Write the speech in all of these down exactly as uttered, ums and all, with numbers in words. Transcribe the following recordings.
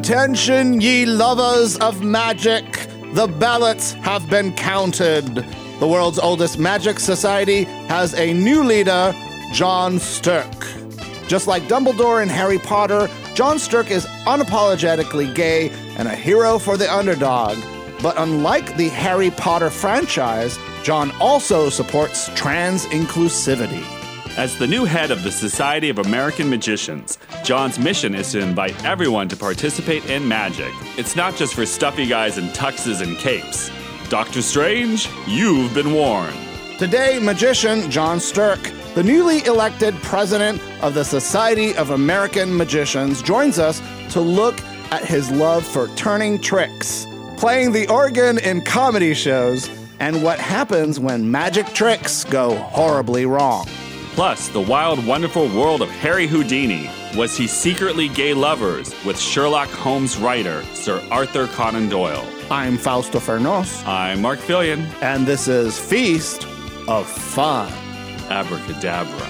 Attention, ye lovers of magic. The ballots have been counted. The world's oldest magic society has a new leader, John Stirk. Just like Dumbledore and Harry Potter, John Stirk is unapologetically gay and a hero for the underdog. But unlike the Harry Potter franchise, John also supports trans inclusivity. As the new head of the Society of American Magicians, John's mission is to invite everyone to participate in magic. It's not just for stuffy guys in tuxes and capes. Doctor Strange, you've been warned. Today, magician John Stirk, the newly elected president of the Society of American Magicians, joins us to look at his love for turning tricks, playing the organ in comedy shows, and what happens when magic tricks go horribly wrong. Plus, the wild, wonderful world of Harry Houdini. Was he secretly gay lovers with Sherlock Holmes writer Sir Arthur Conan Doyle? I'm Fausto Fernos. I'm Mark Fillion. And this is Feast of Fun. Abracadabra.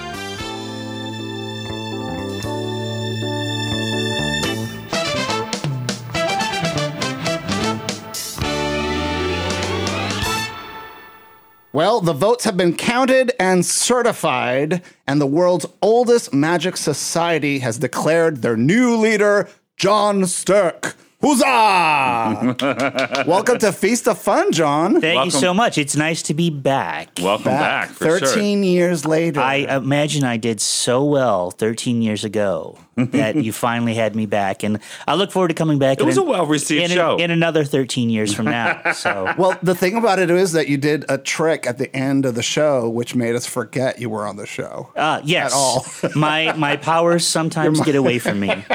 Well, the votes have been counted and certified, and the world's oldest magic society has declared their new leader, John Stirk. Huzzah! Welcome to Feast of Fun, John. Thank Welcome. you so much. It's nice to be back. Welcome back, back for thirteen sure. years later. I imagine I did so well thirteen years ago that you finally had me back, and I look forward to coming back. It in was an- a well-received in, show. in another thirteen years from now. So, Well, the thing about it is that you did a trick at the end of the show, which made us forget you were on the show. uh, yes, At all. my my powers sometimes get away from me.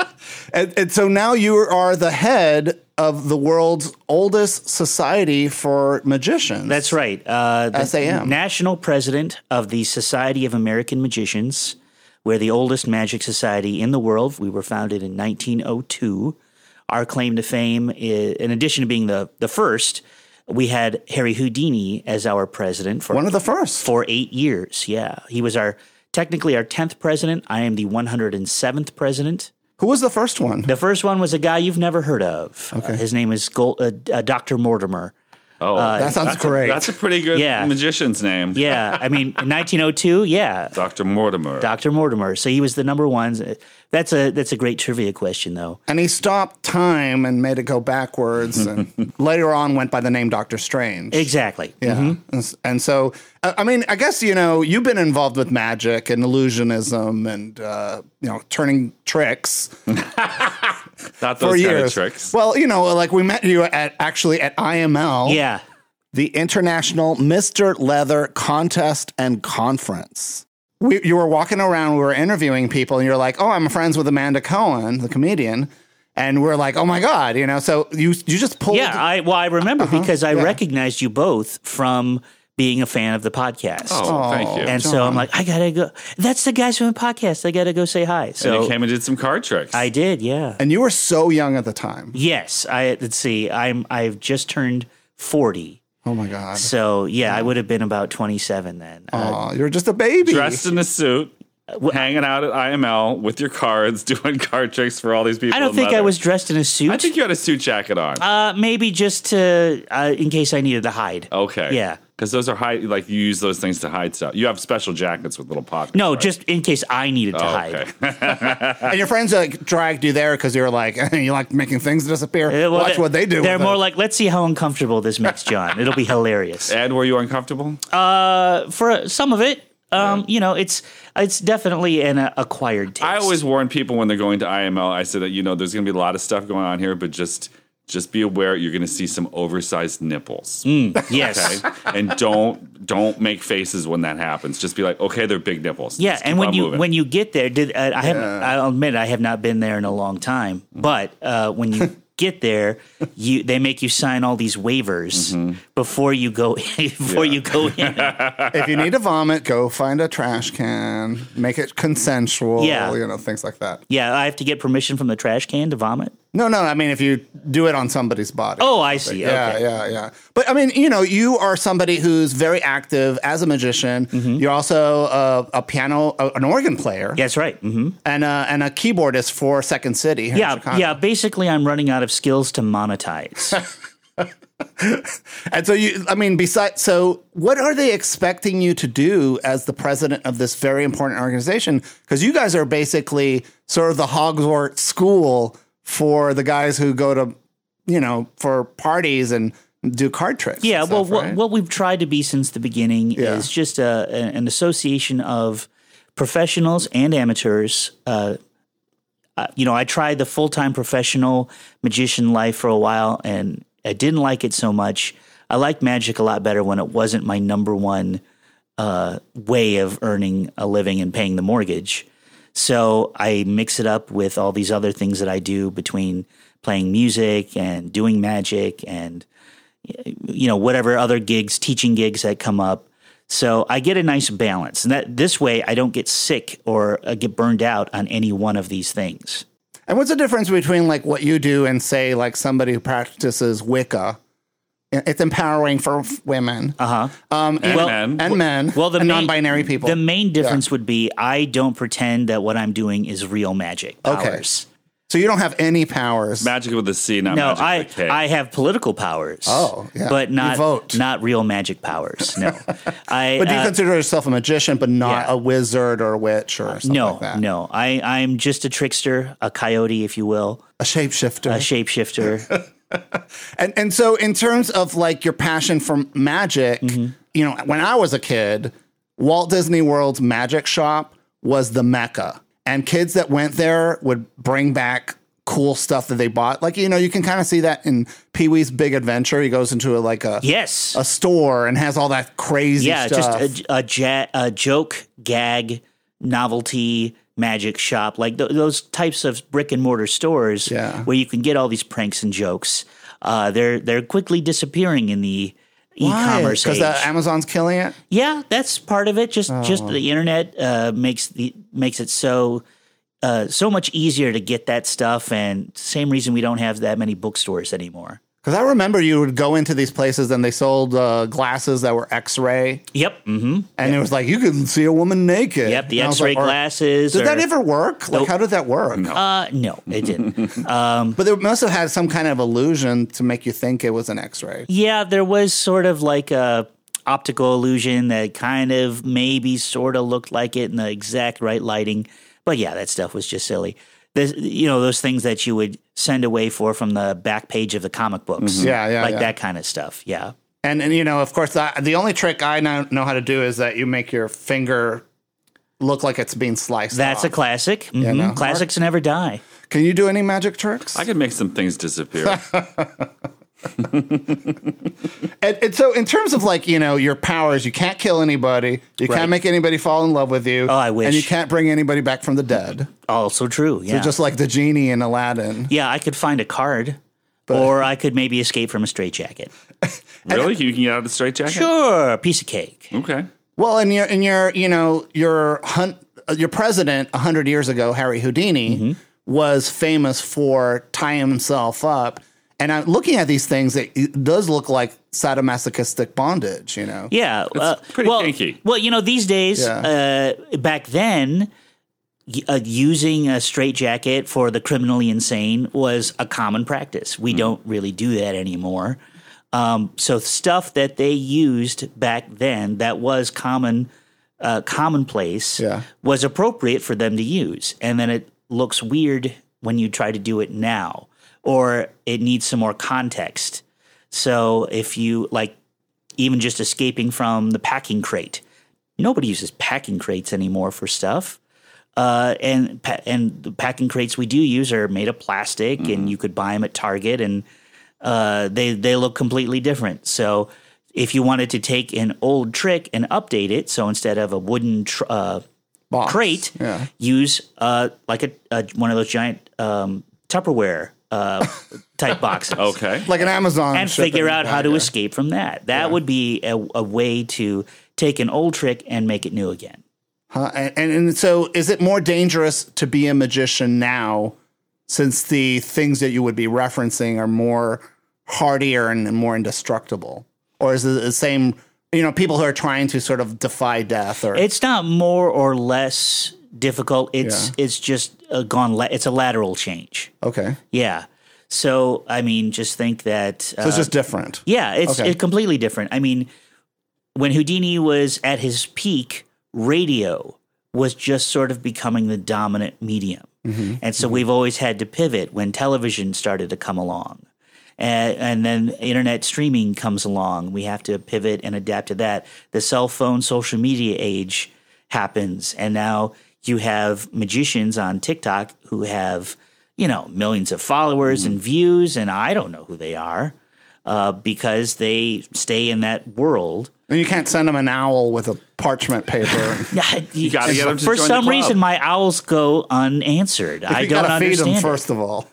And, and so now you are the head of the world's oldest society for magicians. That's right. Uh, the S A M. National President of the Society of American Magicians. We're the oldest magic society in the world. We were founded in nineteen oh two. Our claim to fame, is, in addition to being the, the first, we had Harry Houdini as our president for One of the first. for eight years. Yeah, he was our technically our tenth president. I am the one hundred seventh president. Who was the first one? The first one was a guy you've never heard of. Okay. Uh, his name is Gold, uh, uh, Doctor Mortimer. Oh, that sounds that's great. A, that's a pretty good Yeah. magician's name. Yeah, I mean, in nineteen oh two, yeah, Doctor Mortimer. Doctor Mortimer. So he was the number one. That's a that's a great trivia question, though. And he stopped time and made it go backwards, and later on went by the name Doctor Strange. Exactly. Yeah. Mm-hmm. And, and so, uh, I mean, I guess, you know, you've been involved with magic and illusionism and, uh, you know, turning tricks Not those for kind years. of tricks. Well, you know, like we met you at actually at I M L. Yeah. The International Mister Leather Contest and Conference. We, you were walking around, we were interviewing people, and you're like, oh, I'm friends with Amanda Cohen, the comedian. And we're like, oh, my God, you know, so you you just pulled. Yeah. I well, I remember Uh-huh, because I yeah. recognized you both from being a fan of the podcast. Oh, thank you. And so John. I'm like, I gotta go. That's the guys from the podcast. I gotta go say hi. and So you came and did some card tricks. I did. Yeah. And you were so young at the time. Yes. I let's see. I'm I've just turned forty. Oh, my God. So yeah, I would have been about twenty-seven then. Uh, Oh, you're just a baby. Dressed in a suit, hanging out at I M L with your cards, doing card tricks for all these people. I don't in think I leather. was dressed in a suit. I think you had a suit jacket on. Uh, maybe just to uh, in case I needed to hide. okay. Yeah. Because those are hide, like you use those things to hide stuff. You have special jackets with little pockets. No, right? just in case I needed to Oh, hide. okay. And your friends like dragged you there because you were like, you like making things disappear. Uh, well, Watch they- what they do. They're with more it. like, let's see how uncomfortable this makes John. It'll be hilarious. Ed, were you uncomfortable? Uh, for some of it, um, you know, it's it's definitely an uh, acquired taste. I always warn people when they're going to I M L. I said that you know there's going to be a lot of stuff going on here, but just just be aware you're going to see some oversized nipples. yes. Okay, and don't don't make faces when that happens. Just be like, okay, they're big nipples. Yeah, Just and keep when on you moving. when you get there, did uh, I haven't? I'll admit I have not been there in a long time. But uh, when you get there, you they make you sign all these waivers before you go before Yeah. you go in. If you need to vomit, go find a trash can. Make it consensual. Yeah. You know, things like that. Yeah, I have to get permission from the trash can to vomit. No, no. I mean, if you do it on somebody's body. Oh, I see. Yeah, Okay. yeah, yeah. But I mean, you know, you are somebody who's very active as a magician. Mm-hmm. You're also a, a piano, a, an organ player. That's right. hmm And a, and a keyboardist for Second City. Here in Yeah, Chicago. yeah. Basically, I'm running out of skills to monetize. And so you, I mean, besides, so what are they expecting you to do as the president of this very important organization? Because you guys are basically sort of the Hogwarts school for the guys who go to, you know, for parties and do card tricks. Yeah, and well, stuff, right? what, what we've tried to be since the beginning Yeah. is just a, a, an association of professionals and amateurs. Uh, uh, you know, I tried the full-time professional magician life for a while, and I didn't like it so much. I liked magic a lot better when it wasn't my number one uh, way of earning a living and paying the mortgage. So I mix it up with all these other things that I do between playing music and doing magic and, you know, whatever other gigs, teaching gigs that come up. So I get a nice balance. And that this way I don't get sick or uh, get burned out on any one of these things. And what's the difference between like what you do and say like somebody who practices Wicca? It's empowering for f- women. Uh-huh. Um, And well, men. And men. Well, the and main, non-binary people. The main difference would be I don't pretend that what I'm doing is real magic powers. Okay. So you don't have any powers. Magic with a C, not No, magic I with a K. I have political powers. Oh, yeah. But You not vote. not real magic powers. No. I But do you uh, consider yourself a magician, but not yeah. a wizard or a witch or something no, like that? no. I I'm just a trickster, a coyote, if you will, A shapeshifter. a shapeshifter. And and so in terms of like your passion for magic, Mm-hmm. you know, when I was a kid, Walt Disney World's magic shop was the mecca. And kids that went there would bring back cool stuff that they bought. Like, you know, you can kind of see that in Pee-wee's Big Adventure. He goes into a, like a Yes. a store and has all that crazy Yeah, stuff. just a, a, ja- a joke, gag, novelty magic shop, like th- those types of brick and mortar stores Yeah. where you can get all these pranks and jokes. Uh, they're they're quickly disappearing in the e-commerce Because age. Amazon's killing it? Yeah, that's part of it. Just just Oh. the internet uh, makes the makes it so uh, so much easier to get that stuff, and same reason we don't have that many bookstores anymore. Because I remember you would go into these places and they sold uh, glasses that were X-ray. Yep. Mm-hmm. And it was like, you can see a woman naked. Yep. The And I was X-ray like, or- glasses. Did that or- ever work? Like, Nope. how did that work? Uh, no, it didn't. But they must have had some kind of illusion to make you think it was an X-ray. Yeah, there was sort of like a optical illusion that kind of maybe sort of looked like it in the exact right lighting. But yeah, that stuff was just silly. There's, you know, those things that you would send away for from the back page of the comic books. Mm-hmm. Yeah, yeah, Like yeah. that kind of stuff. Yeah. And, and you know, of course, that, the only trick I know, know how to do is that you make your finger look like it's being sliced That's a off. classic. Mhm. no? Classics never die. Can you do any magic tricks? I can make some things disappear. And, and so in terms of like, you know, your powers, you can't kill anybody. You Right. can't make anybody fall in love with you. Oh, I wish. And you can't bring anybody back from the dead. Also true. Yeah. Just like the genie in Aladdin. yeah, I could find a card. Or I could maybe escape from a straitjacket. Really? You can get out of the straitjacket? Sure, a piece of cake. Okay. Well, and your, and your, you know, your hunt, your president a hundred years ago, Harry Houdini, Mm-hmm. was famous for tying himself up. And I'm looking at these things, it, it does look like sadomasochistic bondage, you know? Yeah, uh, pretty well, kinky. Well, you know, these days, uh, back then, y- uh, using a straitjacket for the criminally insane was a common practice. We don't really do that anymore. Um, so stuff that they used back then that was common, uh, commonplace, Yeah. was appropriate for them to use, and then it looks weird when you try to do it now, or it needs some more context. So if you like, even just escaping from the packing crate, nobody uses packing crates anymore for stuff. Uh, and pa- and the packing crates we do use are made of plastic, Mm-hmm. and you could buy them at Target, and uh, they they look completely different. So if you wanted to take an old trick and update it, so instead of a wooden tr- uh, Box. crate, Yeah. use uh, like a, a one of those giant um, Tupperware uh, type boxes. Okay. Like an Amazon And shipping figure out how to bag, yeah. escape from that. That would be a, a way to take an old trick and make it new again. Huh? And, and, and so is it more dangerous to be a magician now since the things that you would be referencing are more hardier and more indestructible? Or is it the same, you know, people who are trying to sort of defy death? Or It's not more or less difficult. It's Yeah. it's just a gone. La- it's a lateral change. Okay. Yeah. So I mean, just think that. So it's just different. Yeah, it's, Okay. it's completely different. I mean, when Houdini was at his peak, radio was just sort of becoming the dominant medium. Mm-hmm. And so we've always had to pivot when television started to come along. And, and then internet streaming comes along. We have to pivot and adapt to that. The cell phone, social media age happens. And now you have magicians on TikTok who have, you know, millions of followers Mm-hmm. and views, and I don't know who they are uh, because they stay in that world. And you can't send them an owl with a parchment paper. Yeah, you gotta get them to For join the some club. reason, my owls go unanswered. I you don't gotta feed understand them it. first of all.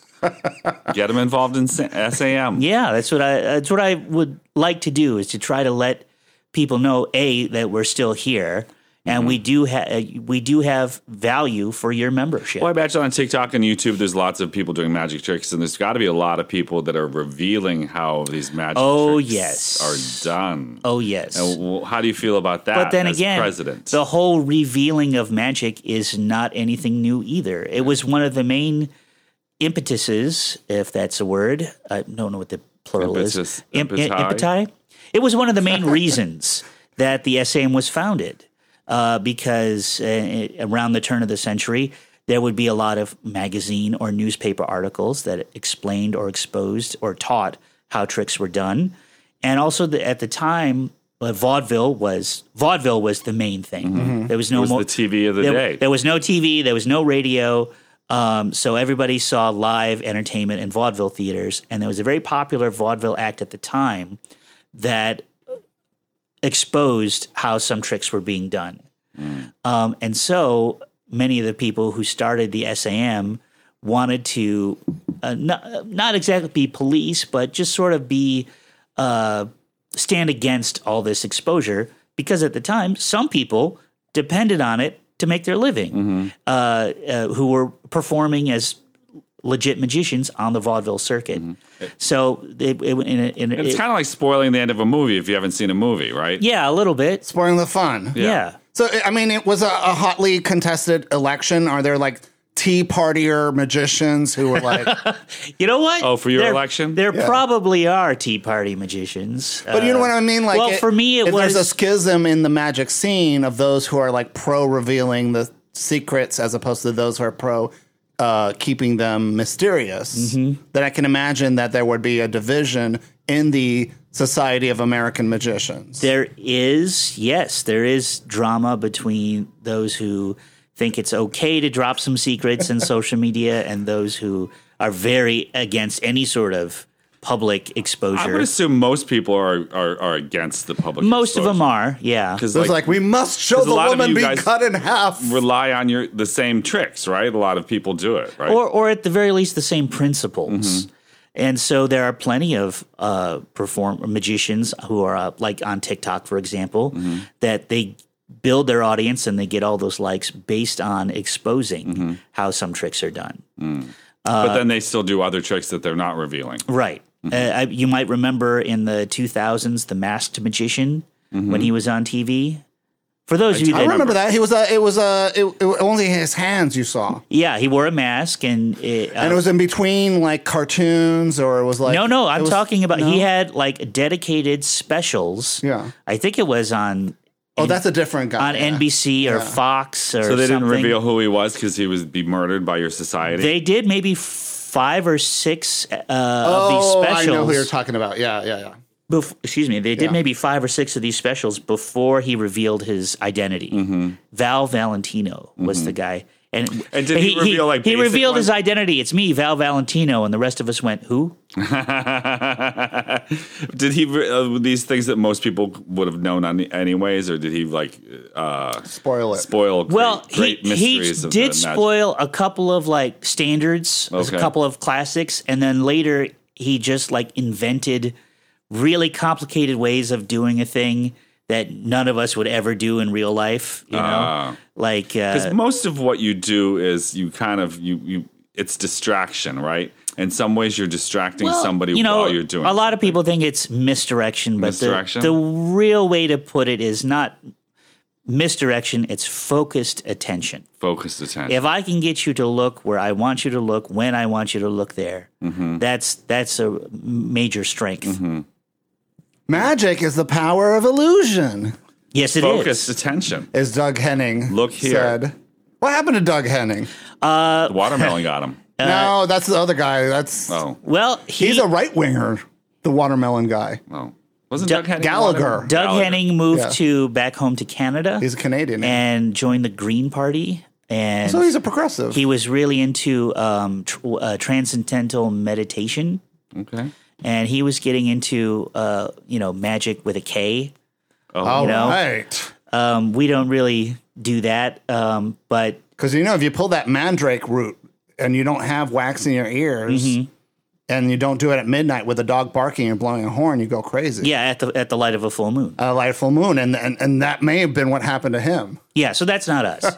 Get them involved in S A M. Yeah, that's what I. That's what I would like to do is to try to let people know a that we're still here, and Mm-hmm. we do have we do have value for your membership. Well, I bet you on TikTok and YouTube, there's lots of people doing magic tricks, and there's got to be a lot of people that are revealing how these magic Oh, tricks yes. are done. Oh yes. And w- how do you feel about that? But then as again, president? the whole revealing of magic is not anything new either. It was one of the main impetuses, if that's a word. I don't know what the plural Impetus- is. Im- impeti? impeti? It was one of the main reasons that the S A M was founded, uh, because uh, around the turn of the century, there would be a lot of magazine or newspaper articles that explained or exposed or taught how tricks were done. And also the, at the time, uh, vaudeville was vaudeville was the main thing. There was no Mm-hmm. It was more the T V of the there, day. There was no T V. There was no radio. Um, so everybody saw live entertainment in vaudeville theaters, and there was a very popular vaudeville act at the time that exposed how some tricks were being done. Mm. Um, and so many of the people who started the S A M wanted to uh, not, not exactly be police, but just sort of be uh, stand against all this exposure, because at the time, some people depended on it to make their living, Mm-hmm. uh, uh, who were performing as legit magicians on the vaudeville circuit. So it, it, in a, in a, it's it- kind of like spoiling the end of a movie if you haven't seen a movie, right? yeah, a little bit. Spoiling the fun. Yeah. So, I mean, it was a, a hotly contested election. Are there like Tea Partier magicians who were like, You know what? Oh, for your There- election? There Yeah. probably are Tea Party magicians. but you know what I mean? Like, well, for me, it if was- there's a schism in the magic scene of those who are like pro revealing the secrets as opposed to those who are pro uh, keeping them mysterious. Mm-hmm. Then I can imagine that there would be a division in the Society of American Magicians. There is, yes, there is drama between those who think it's okay to drop some secrets in social media and those who are very against any sort of public I exposure. would assume most people are, are, are against the public. Most of them are, yeah. Because There's like, we must show 'cause a the lot of woman you being guys cut in half. rely on your the same tricks, right? A lot of people do it, right? Or, or at the very least, the same principles. Mm-hmm. And so there are plenty of uh, perform magicians who are uh, like on TikTok, for example, Mm-hmm. that they build their audience and they get all those likes based on exposing Mm-hmm. how some tricks are done. but then they still do other tricks that they're not revealing. Right. Mm-hmm. Uh, I, you might remember in the two thousands, The Masked Magician, when he was on T V. For those of you that I remember that. He was a, it was a, it, it was only his hands you saw. yeah, he wore a mask, and it, uh, And it was in between like cartoons or it was like. no, no, it I'm was- talking about no? he had like dedicated specials. Yeah. I think it was on Oh, that's a different guy. on yeah. N B C or Yeah. Fox or So they didn't something. reveal who he was because he was be murdered by your society. They did maybe five or six uh, Oh, of these I specials. know who you're talking about. Yeah, yeah, yeah. Bef- excuse me, they did Yeah. maybe five or six of these specials before he revealed his identity. Mm-hmm. Val Valentino was the guy. And, And did he reveal, like, he basic revealed ones? his identity. It's me, Val Valentino, and the rest of us went, who? Did he re- uh, these things that most people would have known on anyways, or did he like uh, Spoil it. spoil great, Well, great he, he mysteries of did the magic? spoil a couple of like standards, Okay. a couple of classics, and then later he just like invented really complicated ways of doing a thing that none of us would ever do in real life. You know, Ah. like Because uh, most of what you do is you kind of you you it's distraction, right? In some ways, you're distracting Well, somebody you know, while you're doing a lot of something. people think it's misdirection, but Misdirection? The, the real way to put it is not misdirection, it's focused attention. Focused attention. If I can get you to look where I want you to look, when I want you to look there, Mm-hmm. that's that's a major strength. Mm-hmm. Magic is the power of illusion, Yes, it Focused is. attention. as Doug Henning Look here. said. What happened to Doug Henning? The watermelon got him. no, that's the other guy. That's Oh, Well, he, he's a right winger, the watermelon guy. oh. Wasn't Doug- Doug Henning Gallagher. watermelon? Doug Gallagher. Henning moved Yeah. to back home to Canada He's a Canadian. and joined the Green Party. And so he's a progressive. he was really into um, tr- uh, transcendental meditation. Okay. And he was getting into, uh, you know, magic with a K. All you know? right. Um, we don't really do that, um, but Because, you know, if you pull that mandrake root and you don't have wax in your ears Mm-hmm. and you don't do it at midnight with a dog barking and blowing a horn, you go crazy. yeah, at the at the light of a full moon. A light full moon. And, and, and that may have been what happened to him. Yeah, so that's not us.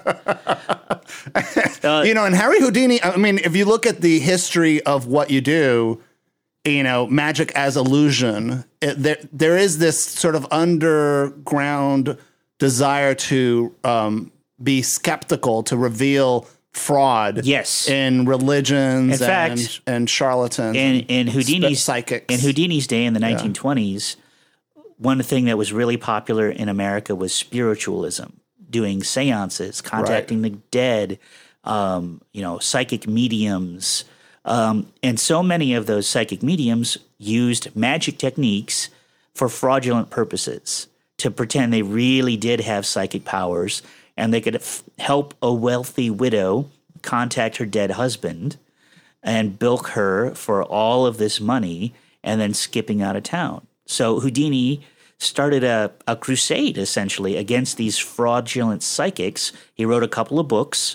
you know, and Harry Houdini, I mean, if you look at the history of what you do, you know, magic as illusion, it, there there is this sort of underground desire to um, be skeptical, to reveal fraud Yes. in religions In and, fact, and charlatans in and in Houdini's psychics. in Houdini's day in the nineteen twenties, one thing that was really popular in America was spiritualism, doing seances, contacting the dead, um, you know, psychic mediums. Um, and so many of those psychic mediums used magic techniques for fraudulent purposes to pretend they really did have psychic powers and they could f- help a wealthy widow contact her dead husband and bilk her for all of this money and then skipping out of town. So Houdini started a, a crusade, essentially, against these fraudulent psychics. He wrote a couple of books.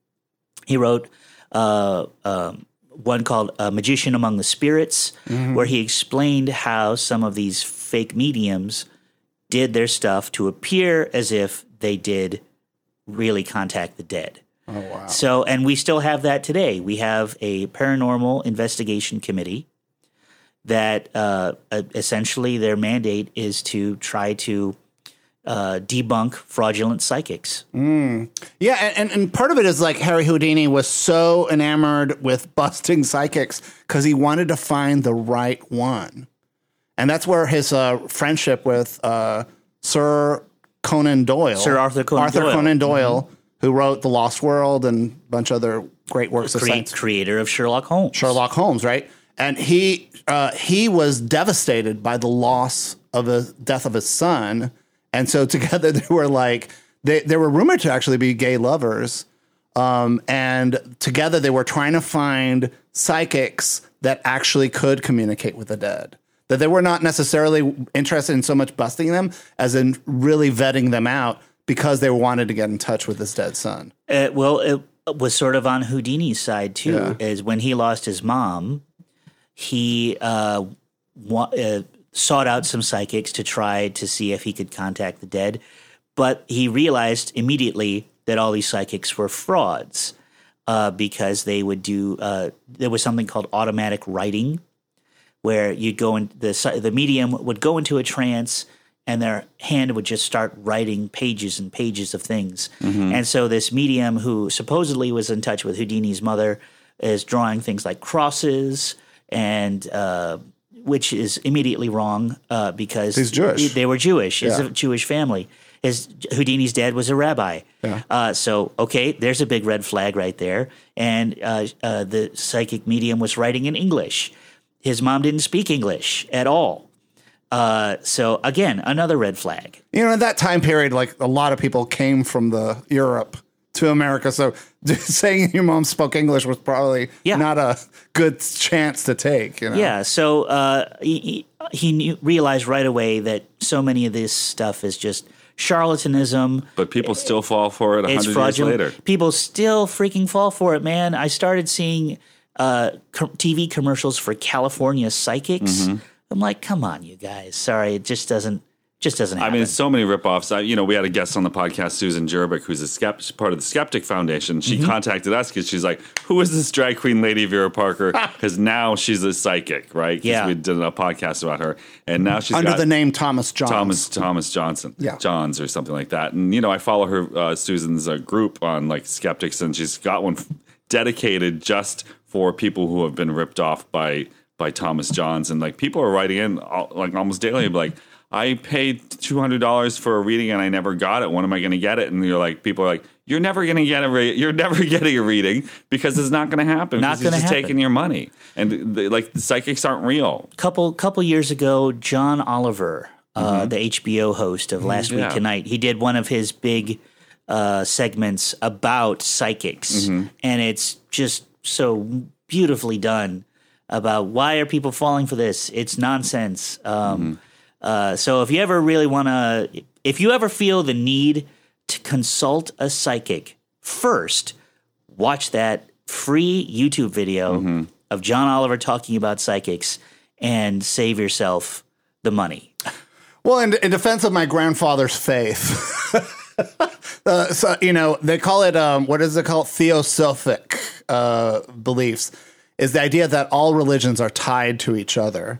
He wrote uh, um, one called A Magician Among the Spirits, Mm-hmm. where he explained how some of these fake mediums did their stuff to appear as if they did really contact the dead. Oh, wow. So, and we still have that today. We have a paranormal investigation committee that uh, uh, essentially their mandate is to try to uh, debunk fraudulent psychics. Yeah, and, and, and part of it is like Harry Houdini was so enamored with busting psychics because he wanted to find the right one. And that's where his uh, friendship with uh, Sir Conan Doyle, Sir Arthur Conan Arthur Doyle. Conan Doyle, who wrote The Lost World and a bunch of other great works of Cre- science. creator of Sherlock Holmes. Sherlock Holmes, right? And he uh, he was devastated by the loss of the death of his son, and so together they were like they they were rumored to actually be gay lovers, um, and together they were trying to find psychics that actually could communicate with the dead. That they were not necessarily interested in so much busting them as in really vetting them out because they wanted to get in touch with his dead son. Uh, well, it was sort of on Houdini's side too. Yeah. Is when he lost his mom, he uh, wa- uh, sought out some psychics to try to see if he could contact the dead, but he realized immediately that all these psychics were frauds uh, because they would do. Uh, there was something called automatic writing, where you'd go in the psy- the medium would go into a trance and their hand would just start writing pages and pages of things. And so this medium who supposedly was in touch with Houdini's mother is drawing things like crosses and uh, which is immediately wrong uh, because He's Jewish. They were Jewish. It's Yeah. a Jewish family. His Houdini's dad was a rabbi. Yeah. Uh, so, okay, there's a big red flag right there. And uh, uh, the psychic medium was writing in English. His mom didn't speak English at all. Uh, so again, another red flag. You know, in that time period, like a lot of people came from the Europe to America. So saying your mom spoke English was probably Yeah. not a good chance to take. You know? Yeah. So uh, he, he knew, realized right away that so many of this stuff is just charlatanism. But people still fall for it a It's hundred years fraudulent. later. People still freaking fall for it, man. I started seeing uh, co- T V commercials for California psychics. Mm-hmm. I'm like, come on, you guys. Sorry, it just doesn't Just doesn't I happen. mean, so many ripoffs. I, you know, we had a guest on the podcast, Susan Jerbick, who's a skept- part of the Skeptic Foundation. She Mm-hmm. contacted us because she's like, "Who is this drag queen lady, Vera Parker?" Because now she's a psychic, right? 'Cause Yeah. we did a podcast about her, and now she's Under got the name Thomas Johns. Thomas Thomas Johnson, Yeah. Johns or something like that. And you know, I follow her uh, Susan's uh, group on like skeptics, and she's got one f- dedicated just for people who have been ripped off by by Thomas Johns. And like people are writing in all, like almost daily, like, I paid two hundred dollars for a reading and I never got it. When am I going to get it? And you're like, people are like, you're never going to get a re- you're never getting a reading because it's not going to happen. Not because he's gonna just happen. taking your money. And the, like the psychics aren't real. couple couple years ago, John Oliver, uh, the H B O host of Last Week Yeah. Tonight, he did one of his big uh, segments about psychics, and it's just so beautifully done about why are people falling for this? It's nonsense. Um, uh, so if you ever really want to, if you ever feel the need to consult a psychic, first watch that free YouTube video of John Oliver talking about psychics and save yourself the money. Well, in, in defense of my grandfather's faith, uh, so, you know, they call it, um, what is it called? Theosophic uh, beliefs, is the idea that all religions are tied to each other.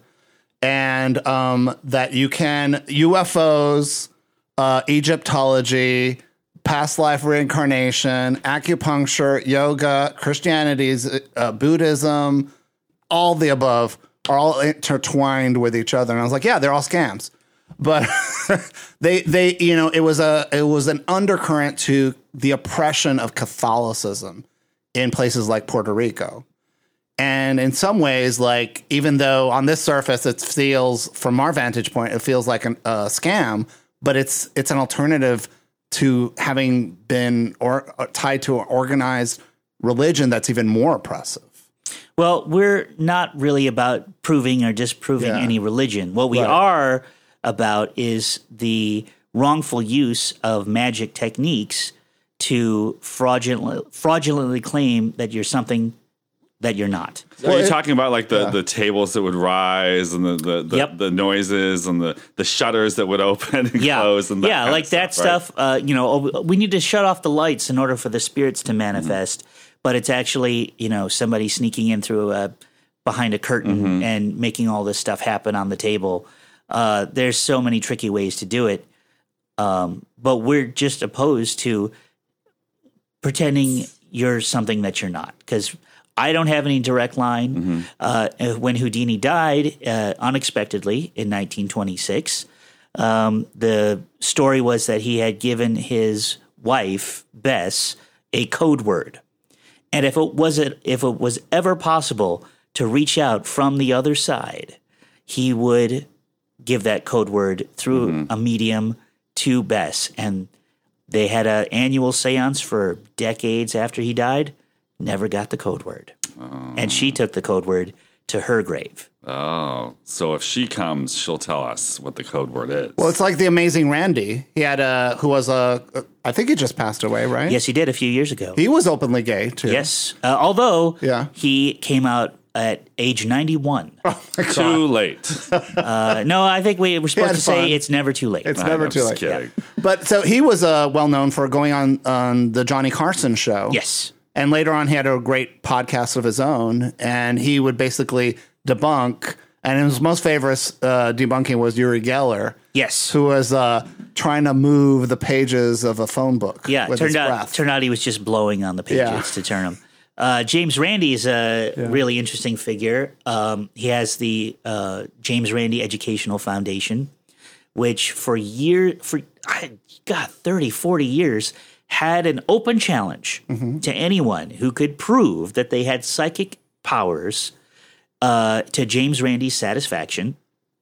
And um, that you can, U F Os, uh, Egyptology, past life reincarnation, acupuncture, yoga, Christianity's, uh, Buddhism, all the above are all intertwined with each other. And I was like, yeah, they're all scams. But they, they, you know, it was a, it was an undercurrent to the oppression of Catholicism in places like Puerto Rico. And in some ways, like, even though on this surface it feels, from our vantage point, it feels like an, a scam, but it's it's an alternative to having been or, uh, tied to an organized religion that's even more oppressive. Well, we're not really about proving or disproving Yeah. any religion. What we Right. are about is the wrongful use of magic techniques to fraudulently, fraudulently claim that you're something that you're not. Are Well, you it- talking about like the, the tables that would rise and the the, the, Yep. the noises and the, the shutters that would open and Yeah, close and that yeah, kind of like that stuff, stuff. Uh, you know, oh, we need to shut off the lights in order for the spirits to manifest. But it's actually, you know, somebody sneaking in through a behind a curtain and making all this stuff happen on the table. Uh, there's so many tricky ways to do it, um, but we're just opposed to pretending you're something that you're not, because I don't have any direct line. Uh, when Houdini died uh, unexpectedly in nineteen twenty-six, um, the story was that he had given his wife, Bess, a code word. And if it was if it was ever possible to reach out from the other side, he would give that code word through a medium to Bess. And they had an annual seance for decades after he died, never got the code word. And she took the code word to her grave. Oh, so if she comes, she'll tell us what the code word is. Well, it's like the Amazing Randy. He had a, who was a, I think he just passed away, right? Yes, he did a few years ago. He was openly gay, too. Yes. Uh, although Yeah. he came out at age ninety-one. Too late. Uh, no, I think we, we're supposed had to say fun. it's never too late. It's I'm never too just late. kidding. But so he was uh, well known for going on, on the Johnny Carson show. Yes. And later on, he had a great podcast of his own, and he would basically debunk. And his most favorite uh, debunking was Uri Geller, Yes. who was uh, trying to move the pages of a phone book. Yeah, with turned his out breath. turned out he was just blowing on the pages Yeah. to turn them. Uh, James Randi is a really interesting figure. Um, he has the uh, James Randi Educational Foundation, which for year for I- God thirty, forty years had an open challenge to anyone who could prove that they had psychic powers uh, to James Randi's satisfaction,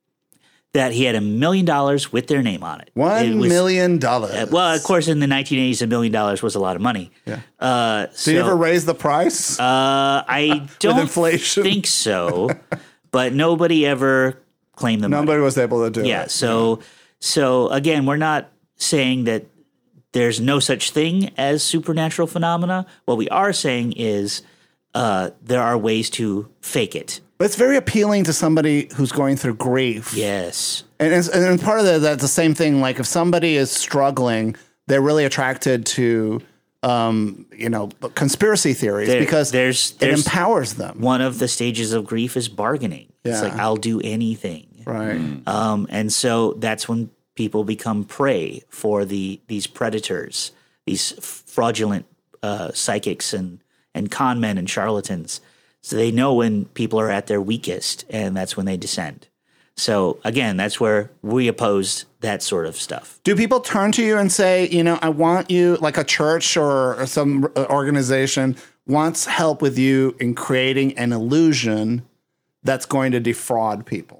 that he had a million dollars with their name on it. It One was- million dollars. uh, well, of course, in the nineteen eighties, a million dollars was a lot of money. Yeah. Uh, Did so, you ever raise the price? uh, I don't inflation? think so, but nobody ever claimed the money. Nobody was able to do Yeah. it. So, so again, we're not saying that there's no such thing as supernatural phenomena. What we are saying is uh, there are ways to fake it. But it's very appealing to somebody who's going through grief. Yes. And, it's, and part of that, that's the same thing. Like if somebody is struggling, they're really attracted to, um, you know, conspiracy theories There- because there's- it there's- empowers them. One of the stages of grief is bargaining. It's Yeah. like, I'll do anything. Right. Um, and so that's when people become prey for the these predators, these fraudulent uh, psychics and, and con men and charlatans. So they know when people are at their weakest, and that's when they descend. So again, that's where we oppose that sort of stuff. Do people turn to you and say, you know, I want you, like a church or, or some organization wants help with you in creating an illusion that's going to defraud people?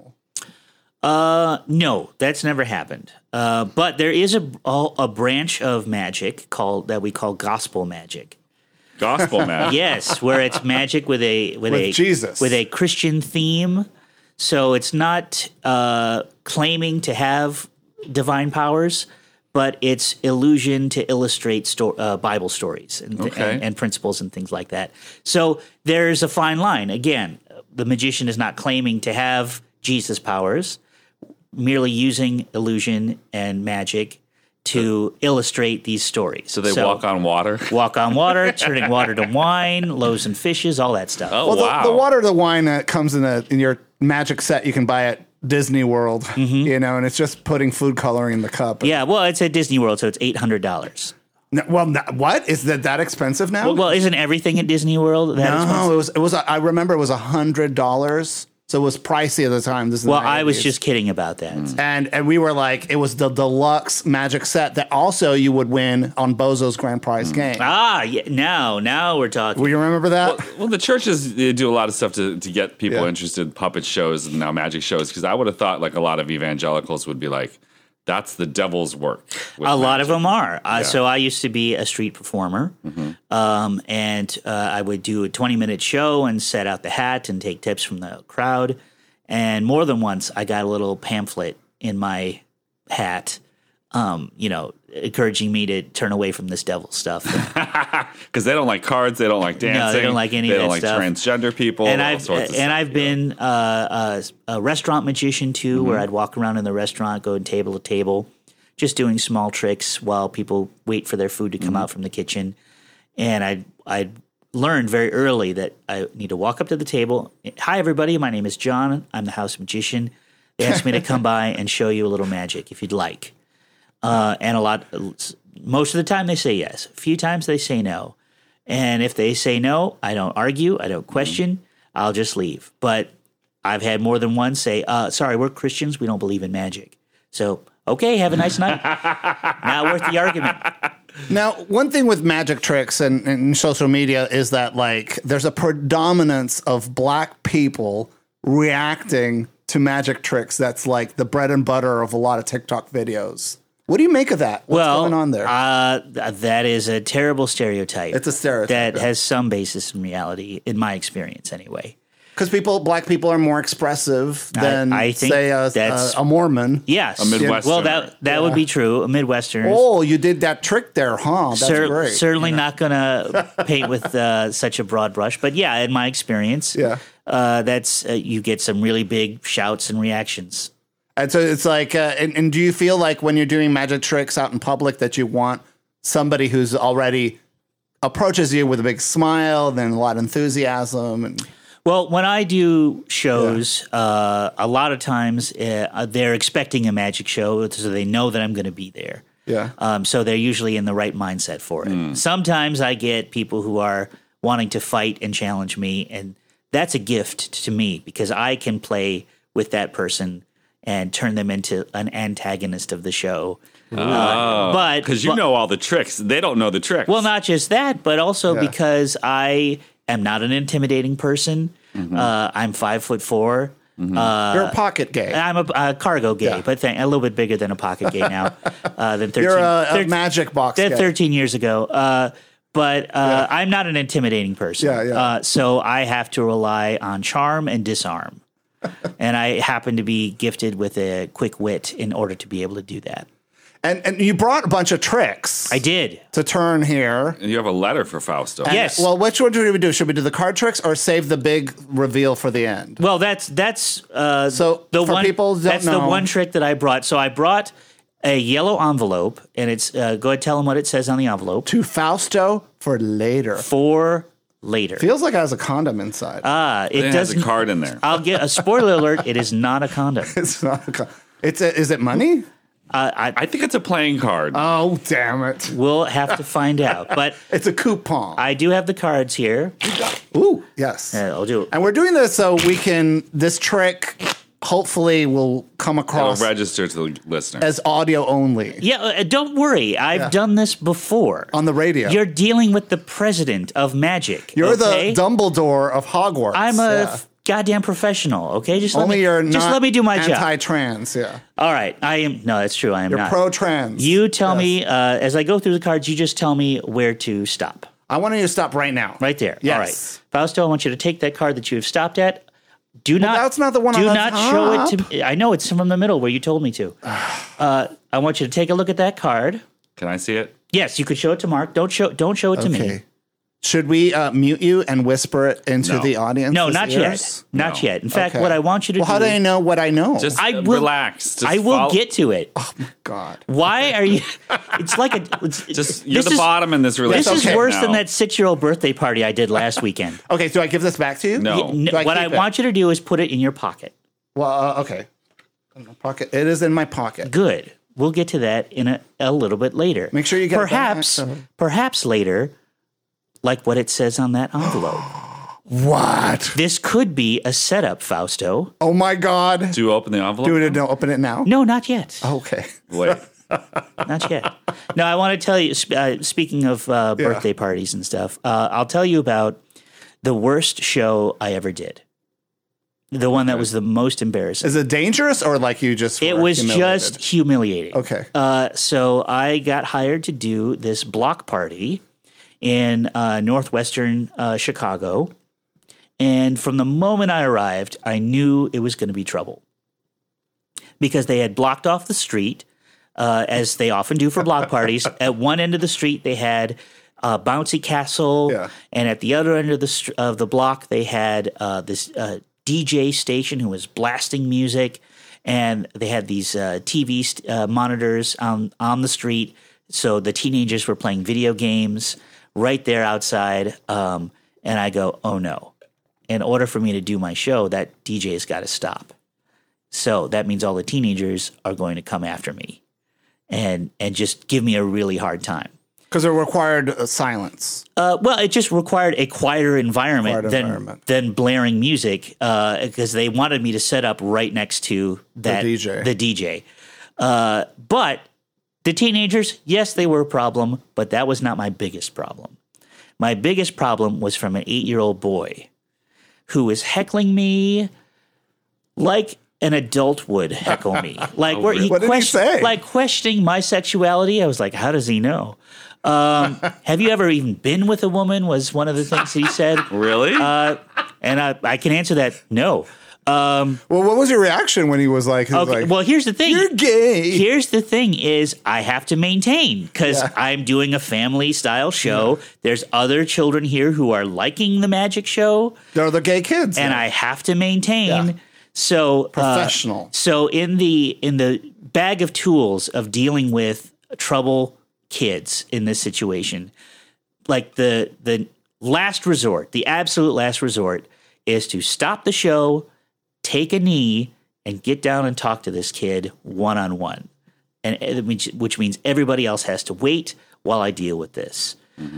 Uh, no, that's never happened. Uh, but there is a, a a branch of magic called that we call gospel magic. Gospel magic. Yes, where it's magic with a with, With a Jesus. with a Christian theme. So it's not uh, claiming to have divine powers, but it's illusion to illustrate sto- uh, Bible stories and, Okay. and, and principles and things like that. So there's a fine line. Again, the magician is not claiming to have Jesus powers, merely using illusion and magic to illustrate these stories. So they walk on water. walk on water, turning water to wine, loaves and fishes, all that stuff. Oh, Well, the, wow. the water, the wine that comes in a in your magic set you can buy at Disney World, you know, and it's just putting food coloring in the cup. Mm-hmm. Yeah, well, it's at Disney World, so it's eight hundred dollars. No, well, no, what is that that expensive now? Well, well, isn't everything at Disney World that expensive? no, it was it was. I remember it was a hundred dollars, so it was pricey at the time. This is Well, the I was nineties. just kidding about that. And and we were like, it was the deluxe magic set that also you would win on Bozo's grand prize game. Ah, yeah, now, now we're talking. Will you remember that? Well, the churches they do a lot of stuff to, to get people Yeah. interested in puppet shows and now magic shows because I would have thought like a lot of evangelicals would be like, that's the devil's work. with A lot of magic. them are. Uh, Yeah. So I used to be a street performer, um, and uh, I would do a twenty-minute show and set out the hat and take tips from the crowd. And more than once, I got a little pamphlet in my hat, um, you know, encouraging me to turn away from this devil stuff. Because they don't like cards, they don't like dancing, don't like any they of don't that like stuff. transgender people, and all I've sorts of and stuff. I've been uh, a, a restaurant magician too, where I'd walk around in the restaurant, go table to table, just doing small tricks while people wait for their food to come out from the kitchen. And I I learned very early that I need to walk up to the table. Hi, everybody. My name is John. I'm the house magician. They asked me to come by and show you a little magic if you'd like. Uh, and a lot, most of the time they say yes. A few times they say no. And if they say no, I don't argue. I don't question. I'll just leave. But I've had more than one say, uh, sorry, we're Christians. We don't believe in magic. So, okay, have a nice night. Not worth the argument. Now, one thing with magic tricks and, and social media is that, like, there's a predominance of black people reacting to magic tricks that's like the bread and butter of a lot of TikTok videos. What do you make of that? What's well, going on there? Uh, th- that is a terrible stereotype. It's a stereotype, that yeah. has some basis in reality, in my experience, anyway. Because people, black people are more expressive than, I think say, a, that's- a, a Mormon. Yes, A Midwesterner. Well, that that would be true. A Midwestern. Oh, you did that trick there, huh? That's Cer- great. Certainly not going to paint with uh, such a broad brush, but yeah, in my experience, Yeah. uh, that's uh, you get some really big shouts and reactions. And so it's like, uh, and, and do you feel like when you're doing magic tricks out in public that you want somebody who's already approaches you with a big smile, then a lot of enthusiasm? And Well, when I do shows, uh, a lot of times uh, they're expecting a magic show, so they know that I'm going to be there. yeah, Um, so they're usually in the right mindset for it. Sometimes I get people who are wanting to fight and challenge me, and that's a gift to me because I can play with that person and turn them into an antagonist of the show. Uh, but Because you but- know all the tricks. They don't know the tricks. well, not just that, but also Yeah. because I am not an intimidating person. Uh, I'm five foot four. Uh, you're a pocket gay. I'm a, a cargo gay, Yeah. but th- a little bit bigger than a pocket gay now. Uh, than thirteen. You're a, a thir- magic box They're gay. thirteen years ago. Uh, but uh, I'm not an intimidating person. Yeah, yeah. Uh, so I have to rely on charm and disarm. And I happen to be gifted with a quick wit in order to be able to do that. And and you brought a bunch of tricks I did. to turn here. And you have a letter for Fausto. And- Yes. Well, which one do we do? Should we do the card tricks or save the big reveal for the end? Well, that's that's uh, So, the for one. people who don't that's the know- one trick that I brought. So I brought a yellow envelope, and it's uh, go ahead, tell them what it says on the envelope. To Fausto for later. For later. Feels like it has a condom inside. Ah, it It has doesn't. a card in there. I'll get a spoiler alert. It is not a condom. it's not a condom. It's a, is it money? Uh, I, I think it's a playing card. Oh, damn it. we'll have to find out. But It's a coupon. I do have the cards here. Ooh, yes. Uh, I'll do it. And we're doing this so we can, this trick hopefully will come It'll across register to the listener. as audio only Yeah, uh, don't worry. I've done this before. on the radio. You're dealing with the president of magic. You're okay? the Dumbledore of Hogwarts. I'm a Yeah. f- goddamn professional. Okay, just let Only me, you're just not let me do my job. anti-trans, yeah. All right, I am. No, that's true. I am You're not. pro-trans. You tell Yes. me uh, as I go through the cards. You just tell me where to stop. I want you to stop right now. Right there. Yes. All right, Fausto. I want you to take that card that you have stopped at. Do not. that's not the one Do on the not show it to me. I know it's from the middle where you told me to. uh, I want you to take a look at that card. Can I see it? Yes, you could show it to Mark. Don't show. Don't show it to me. Okay. Should we uh, mute you and whisper it into No. the audience? No, not yet. Not No. yet. In fact, Okay. what I want you to Well, do. how do I know what I know? Just I uh, will- relax. Just I will follow- get to it. God. Why are you? It's like a. It's, Just you're this the is, bottom in this This relationship. is worse now. than that six-year-old birthday party I did last weekend. Okay, do I give this back to you? No. N- Do I what I keep it? want you to do is put it in your pocket. Well, uh, okay. In my pocket. It is in my pocket. Good. We'll get to that in a, a little bit later. Make sure you get it back, perhaps, so- perhaps later, like what it says on that envelope. What? This could be a setup, Fausto. Oh my God. Do you open the envelope? Do it. Don't open it now. No, not yet. Okay. Wait. Not yet. No, I want to tell you. sp- Uh, speaking of uh, Yeah. birthday parties and stuff, uh, I'll tell you about the worst show I ever did. The one that was the most embarrassing. Is it dangerous or like you just? It were was humiliated? just humiliating. Okay. Uh, so I got hired to do this block party in uh, northwestern uh, Chicago. And from the moment I arrived, I knew it was going to be trouble because they had blocked off the street, uh, as they often do for block parties. At one end of the street, they had a bouncy castle, Yeah. and at the other end of the str- of the block, they had uh, this uh, D J station who was blasting music, and they had these uh, T V st- uh, monitors on on the street. So the teenagers were playing video games right there outside, um, and I go, "Oh no!" In order for me to do my show, that D J's got to stop. So that means all the teenagers are going to come after me, and and just give me a really hard time. Because it required uh, silence. Uh, well, it just required a quieter environment Quiet than environment. than blaring music, because they wanted me to set up right next to that D J. The D J. Uh, but the teenagers, yes, they were a problem, but that was not my biggest problem. My biggest problem was from an eight-year-old boy who was heckling me like an adult would heckle me. Like where he What did he question- say? like questioning my sexuality. I was like, how does he know? Um, have you ever even been with a woman? Was one of the things that he said. Really? Uh, and I, I can answer that no. Um, Well, what was your reaction when he was like, he was okay, like, well, here's the thing. you're gay? Here's the thing is I have to maintain because Yeah. I'm doing a family style show. There's other children here who are liking the magic show, They're the gay kids. and now. I have to maintain. Yeah. So uh, Professional. so in the in the bag of tools of dealing with trouble kids in this situation, like the the last resort, the absolute last resort is to stop the show, take a knee, and get down and talk to this kid one on one, and it means- which means everybody else has to wait while I deal with this.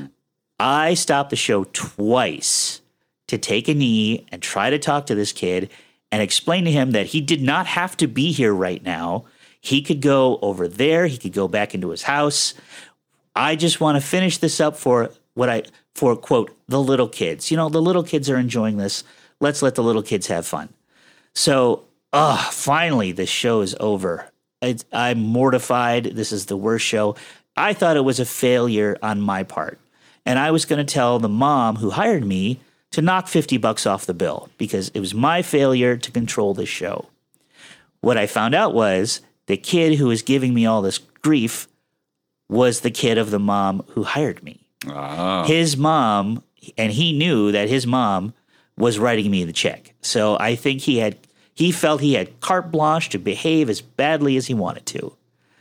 I stopped the show twice to take a knee and try to talk to this kid and explain to him that he did not have to be here right now. He could go over there. He could go back into his house. I just want to finish this up for what I, for quote, the little kids. You know, the little kids are enjoying this. Let's let the little kids have fun. So, uh, finally, this show is over. It's, I'm mortified. This is the worst show. I thought it was a failure on my part. And I was going to tell the mom who hired me to knock fifty bucks off the bill because it was my failure to control this show. What I found out was the kid who was giving me all this grief was the kid of the mom who hired me. Oh. His mom, and he knew that his mom was writing me the check. So I think he had he felt he had carte blanche to behave as badly as he wanted to.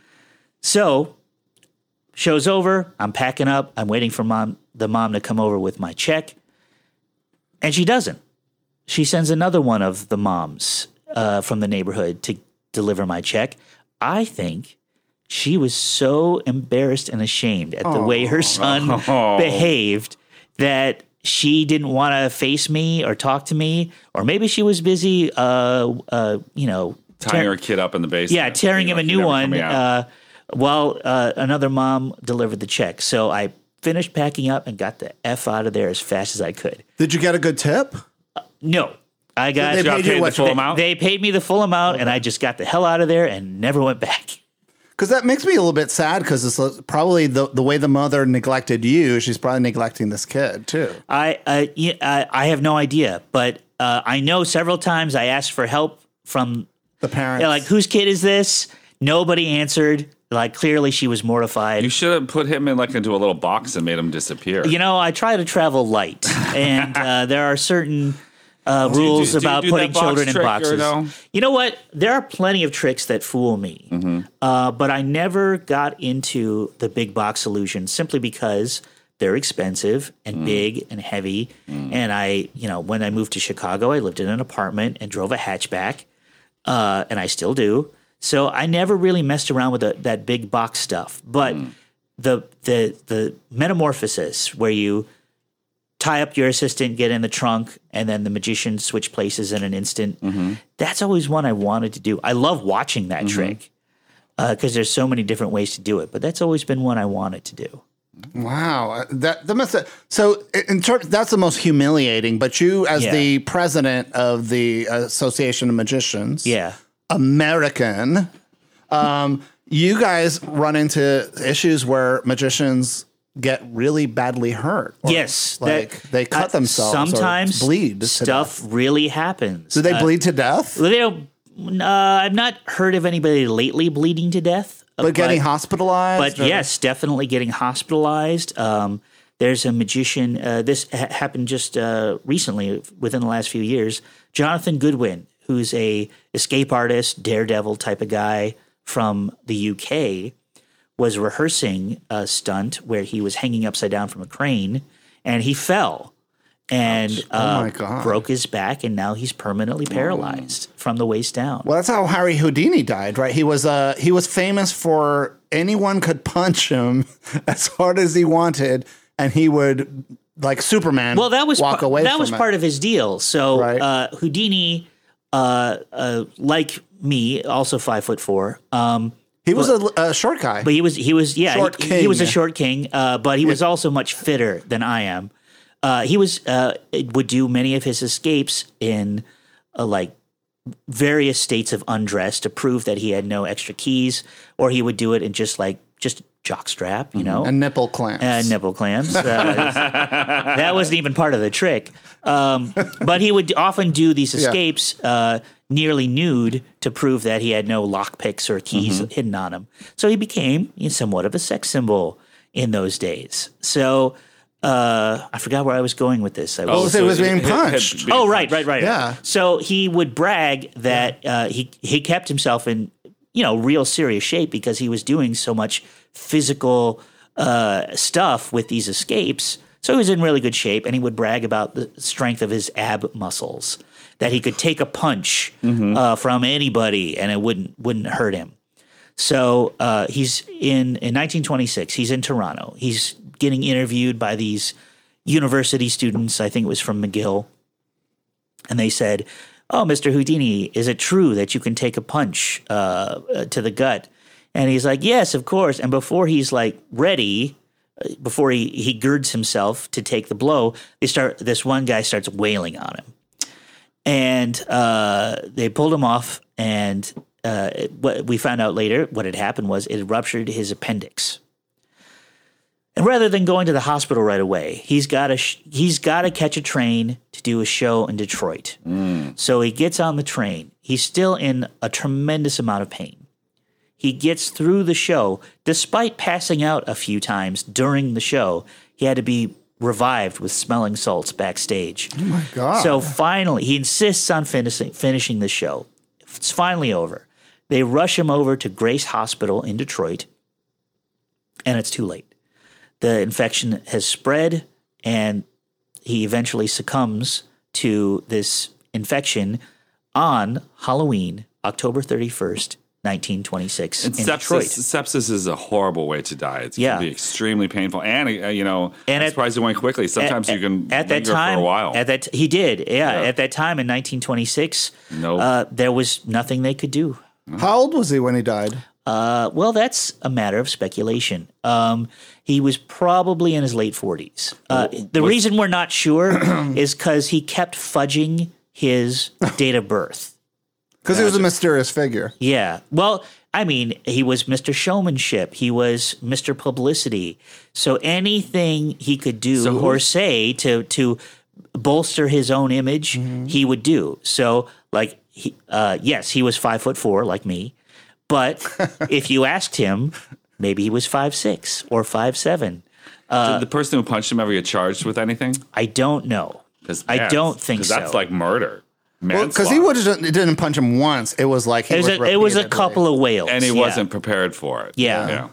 So, show's over. I'm packing up. I'm waiting for mom, the mom to come over with my check. And she doesn't. She sends another one of the moms uh, from the neighborhood to deliver my check. I think she was so embarrassed and ashamed at the oh. way her son oh. behaved that she didn't want to face me or talk to me. Or maybe she was busy, uh, uh, you know. Tying her kid up in the basement. Yeah, tearing him a new one. Uh, while uh, another mom delivered the check. So I finished packing up and got the F out of there as fast as I could. Did you get a good tip? Uh, no. I got, so they paid, paid the full they, amount? They paid me the full amount, and I just got the hell out of there and never went back. Because that makes me a little bit sad because it's probably the, the way the mother neglected you, she's probably neglecting this kid too. I uh, yeah, I, I have no idea, but uh, I know several times I asked for help from the parents. Yeah, like, whose kid is this? Nobody answered. Like, clearly she was mortified. You should have put him in like into a little box and made him disappear. You know, I try to travel light, and uh, there are certain uh, rules do, do, about do putting children in trick, boxes. No? You know what? There are plenty of tricks that fool me, mm-hmm. uh, but I never got into the big box illusion simply because they're expensive and mm. big and heavy. Mm. And I, you know, when I moved to Chicago, I lived in an apartment and drove a hatchback, uh, and I still do. So I never really messed around with the, that big box stuff. But mm. the the the metamorphosis where you tie up your assistant, get in the trunk, and then the magician switch places in an instant, mm-hmm. that's always one I wanted to do. I love watching that mm-hmm. trick because uh, there's so many different ways to do it. But that's always been one I wanted to do. Wow, that that must have, so in terms that's the most humiliating. But you, as yeah. the president of the Association of Magicians, yeah. American, um, you guys run into issues where magicians get really badly hurt. Yes, like that, they cut uh, themselves. Sometimes or bleed. Stuff to really happens. Do they uh, bleed to death? They don't. Uh, I've not heard of anybody lately bleeding to death. But, but getting hospitalized? But or? Yes, definitely getting hospitalized. Um, there's a magician. Uh, this ha- happened just uh, recently, within the last few years. Jonathan Goodwin, who's a escape artist, daredevil type of guy from the U K, was rehearsing a stunt where he was hanging upside down from a crane, and he fell and oh uh, my God. broke his back, and now he's permanently paralyzed oh. from the waist down. Well, that's how Harry Houdini died, right? He was uh, he was famous for anyone could punch him as hard as he wanted, and he would, like Superman, well, that was walk pa- away that from was it. part of his deal. So right. uh, Houdini, uh, uh, like me, also five foot four. Um, He was but, a, a short guy, but he was he was yeah short he, king. he was a short king, uh, but he was yeah. also much fitter than I am. Uh, he was uh, would do many of his escapes in uh, like various states of undress to prove that he had no extra keys, or he would do it in just like just jockstrap, you know, and nipple clamps, and nipple clamps. Uh, that wasn't even part of the trick. Um, but he would often do these escapes yeah. uh, nearly nude to prove that he had no lockpicks or keys mm-hmm. hidden on him. So he became you know, somewhat of a sex symbol in those days. So uh, I forgot where I was going with this. I was, oh, so it was being punched. Oh, right, right, right. Yeah. So he would brag that uh, he he kept himself in you know real serious shape because he was doing so much physical uh, stuff with these escapes. So he was in really good shape, and he would brag about the strength of his ab muscles, that he could take a punch mm-hmm. uh, from anybody and it wouldn't wouldn't hurt him. So uh, he's in in nineteen twenty-six. He's in Toronto. He's getting interviewed by these university students. I think it was from McGill, and they said, "Oh, Mister Houdini, is it true that you can take a punch uh, to the gut?" And he's like, "Yes, of course." And before he's like ready. Before he, he girds himself to take the blow, they start. This one guy starts wailing on him, and uh, they pulled him off. And uh, what we found out later, what had happened was it had ruptured his appendix. And rather than going to the hospital right away, he's got to sh- he's got to catch a train to do a show in Detroit. Mm. So he gets on the train. He's still in a tremendous amount of pain. he gets through the show, despite passing out a few times during the show. He had to be revived with smelling salts backstage. Oh my God. So finally, he insists on finishing, finishing the show. It's finally over. They rush him over to Grace Hospital in Detroit, and it's too late. The infection has spread, and he eventually succumbs to this infection on Halloween, October thirty-first, nineteen twenty-six, And in sepsis, Detroit. sepsis is a horrible way to die. It Yeah. can be extremely painful, and uh, you know, And I'm at- surprised it went quickly. Sometimes at, you can at that linger time, for a while. At that, he did. Yeah, Yeah. at that time in nineteen twenty-six, Nope. uh, there was nothing they could do. How old was he when he died? Uh, well, that's a matter of speculation. Um, he was probably in his late forties. Uh, the was- reason we're not sure is because he kept fudging his date of birth. Because he was a mysterious figure. Yeah. Well, I mean, he was Mister Showmanship. He was Mister Publicity. So anything he could do So who- or say to to bolster his own image, he would do. So, like, he, uh, yes, he was five foot four, like me. But if you asked him, maybe he was five six or five seven. Did the person who punched him ever get charged with anything? I don't know. 'Cause, I man, don't think 'cause so. That's like murder. Well, because he would have didn't punch him once. It was like he It was, was a, it was a repeatedly. couple of whales. and he yeah. wasn't prepared for it. Yeah. Yeah.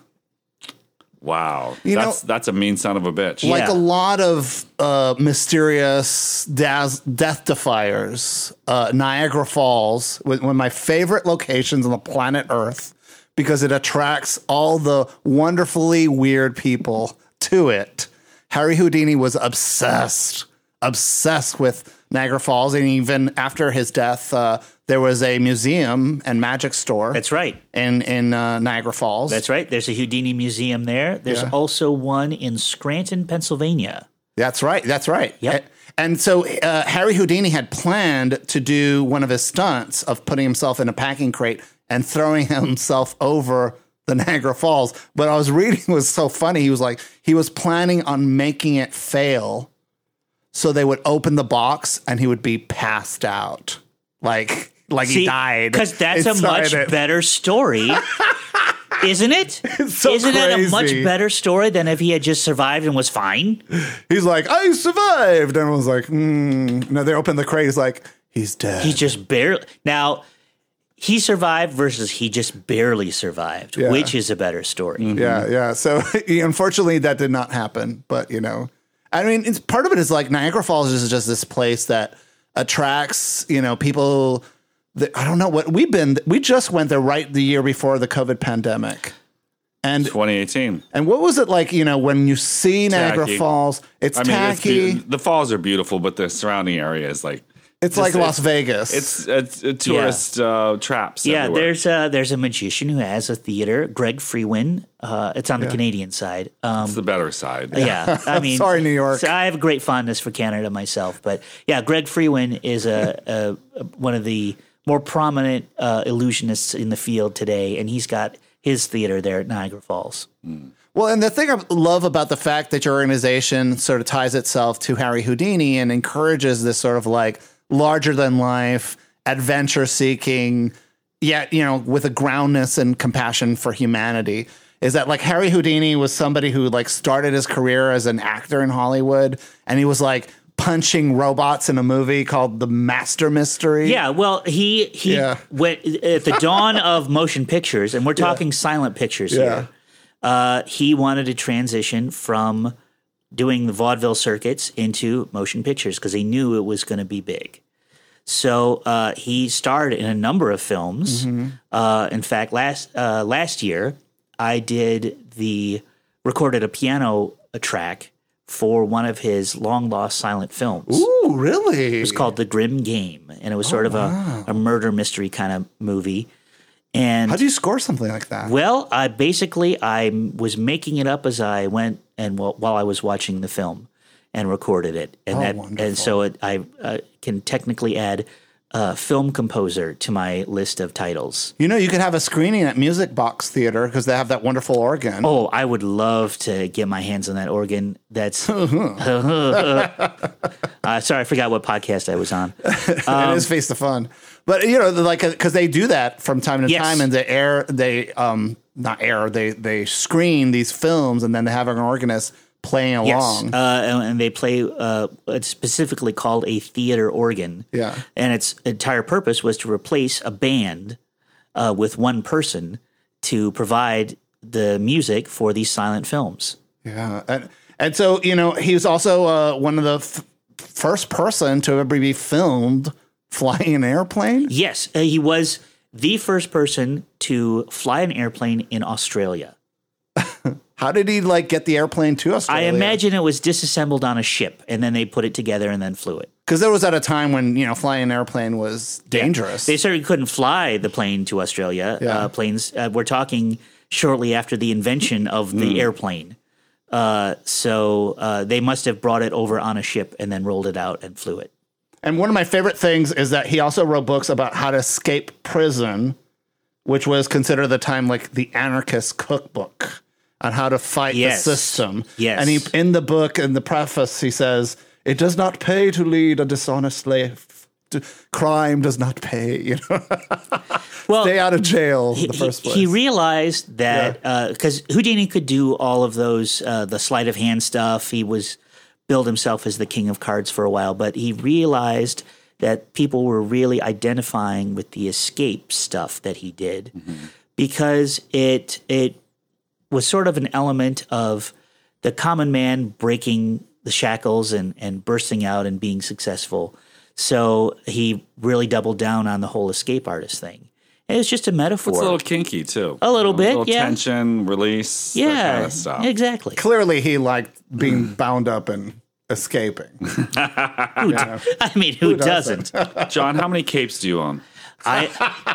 Wow. You know- that's that's a mean son of a bitch. Yeah. Like a lot of uh, mysterious daz- death defiers, uh, Niagara Falls, one of my favorite locations on the planet Earth, because it attracts all the wonderfully weird people to it. Harry Houdini was obsessed, obsessed with Niagara Falls, and even after his death, uh, there was a museum and magic store. That's right. in in uh, Niagara Falls. That's right. There's a Houdini museum there. There's Yeah. also one in Scranton, Pennsylvania. That's right. That's right. Yep. A- And so uh, Harry Houdini had planned to do one of his stunts of putting himself in a packing crate and throwing himself over the Niagara Falls. But I was reading, it was so funny. He was like, he was planning on making it fail so they would open the box and he would be passed out. Like, like he died. Because that's a inside much it. better story, isn't it? so Isn't it a much crazy. better story than if he had just survived and was fine? He's like, I survived. And I was like, mm. No, they opened the crate. He's like, he's dead. He just barely. Now, he survived versus he just barely survived. Yeah. Which is a better story? Yeah, yeah. So unfortunately, that did not happen. But you know, I mean, it's part of it is like Niagara Falls is just this place that attracts you know people. That, I don't know what we've been. We just went there right the year before the COVID pandemic, and twenty eighteen. and what was it like? You know, when you see Niagara Tacky. Falls, it's I mean, it's tacky. be- the falls are beautiful, but the surrounding area is like It's just- like Las it's- Vegas. It's, it's a tourist uh, traps. Yeah, everywhere. there's a, there's a magician who has a theater, Greg Freewin. Uh, it's on the Canadian side. Um, It's the better side. yeah, I mean, Sorry, New York. so I have a great fondness for Canada myself, but yeah, Greg Freewin is a, a, a one of the more prominent uh, illusionists in the field today, and he's got his theater there at Niagara Falls. Well, and the thing I love about the fact that your organization sort of ties itself to Harry Houdini and encourages this sort of like larger than life, adventure seeking, yet, you know, with a groundness and compassion for humanity, is that like Harry Houdini was somebody who like started his career as an actor in Hollywood, and he was like punching robots in a movie called The Master Mystery. Yeah, well, he he Yeah. went at the dawn of motion pictures, and we're talking silent pictures Yeah. here. Uh, he wanted to transition from doing the vaudeville circuits into motion pictures because he knew it was going to be big. So uh, he starred in a number of films. Uh, in fact, last uh, last year I did the recorded a piano track for one of his long lost silent films. Ooh, really? It was called The Grim Game, and it was sort of a, a murder mystery kind of movie. And How do you score something like that? well, I basically I was making it up as I went and while, while I was watching the film and recorded it, and Oh, that wonderful. and so it, I uh, can technically add uh, film composer to my list of titles. You know, you could have a screening at Music Box Theater because they have that wonderful organ. Oh, I would love to get my hands on that organ. That's uh, sorry, I forgot what podcast I was on. Um, it is Face the Fun, but you know, like because they do that from time to Yes. time, and they air, they um not air, they they screen these films, and then they have an organist playing along. Yes, uh, and, and they play. Uh, it's specifically called a theater organ. Yeah. And its entire purpose was to replace a band uh, with one person to provide the music for these silent films. Yeah, and and so you know, he was also uh, one of the f- first person to ever be filmed flying an airplane. Yes, uh, he was the first person to fly an airplane in Australia. How did he like get the airplane to Australia? I imagine it was disassembled on a ship, and then they put it together and then flew it. Because there was at a time when you know flying an airplane was dangerous. They certainly couldn't fly the plane to Australia. Yeah. Uh, planes. Uh, we're talking shortly after the invention of the Mm. airplane. Uh, so uh, they must have brought it over on a ship and then rolled it out and flew it. And one of my favorite things is that he also wrote books about how to escape prison, which was considered at the time like the anarchist cookbook on how to fight Yes. the system. Yes. And he in the book, in the preface, he says, "It does not pay to lead a dishonest life. D- Crime does not pay." You know, Well, stay out of jail in he, the first place. he realized that because Houdini could do all of those, uh, the sleight of hand stuff. He was billed himself as the king of cards for a while, but he realized that people were really identifying with the escape stuff that he did Mm-hmm. because it it was sort of an element of the common man breaking the shackles and, and bursting out and being successful. So he really doubled down on the whole escape artist thing. And it's just a metaphor. It's a little kinky too. A little You know, bit, a little yeah. tension, release, that yeah, kind of stuff. exactly. Clearly, he liked being bound up and escaping. I mean, who, doesn't? doesn't? John, how many capes do you own? I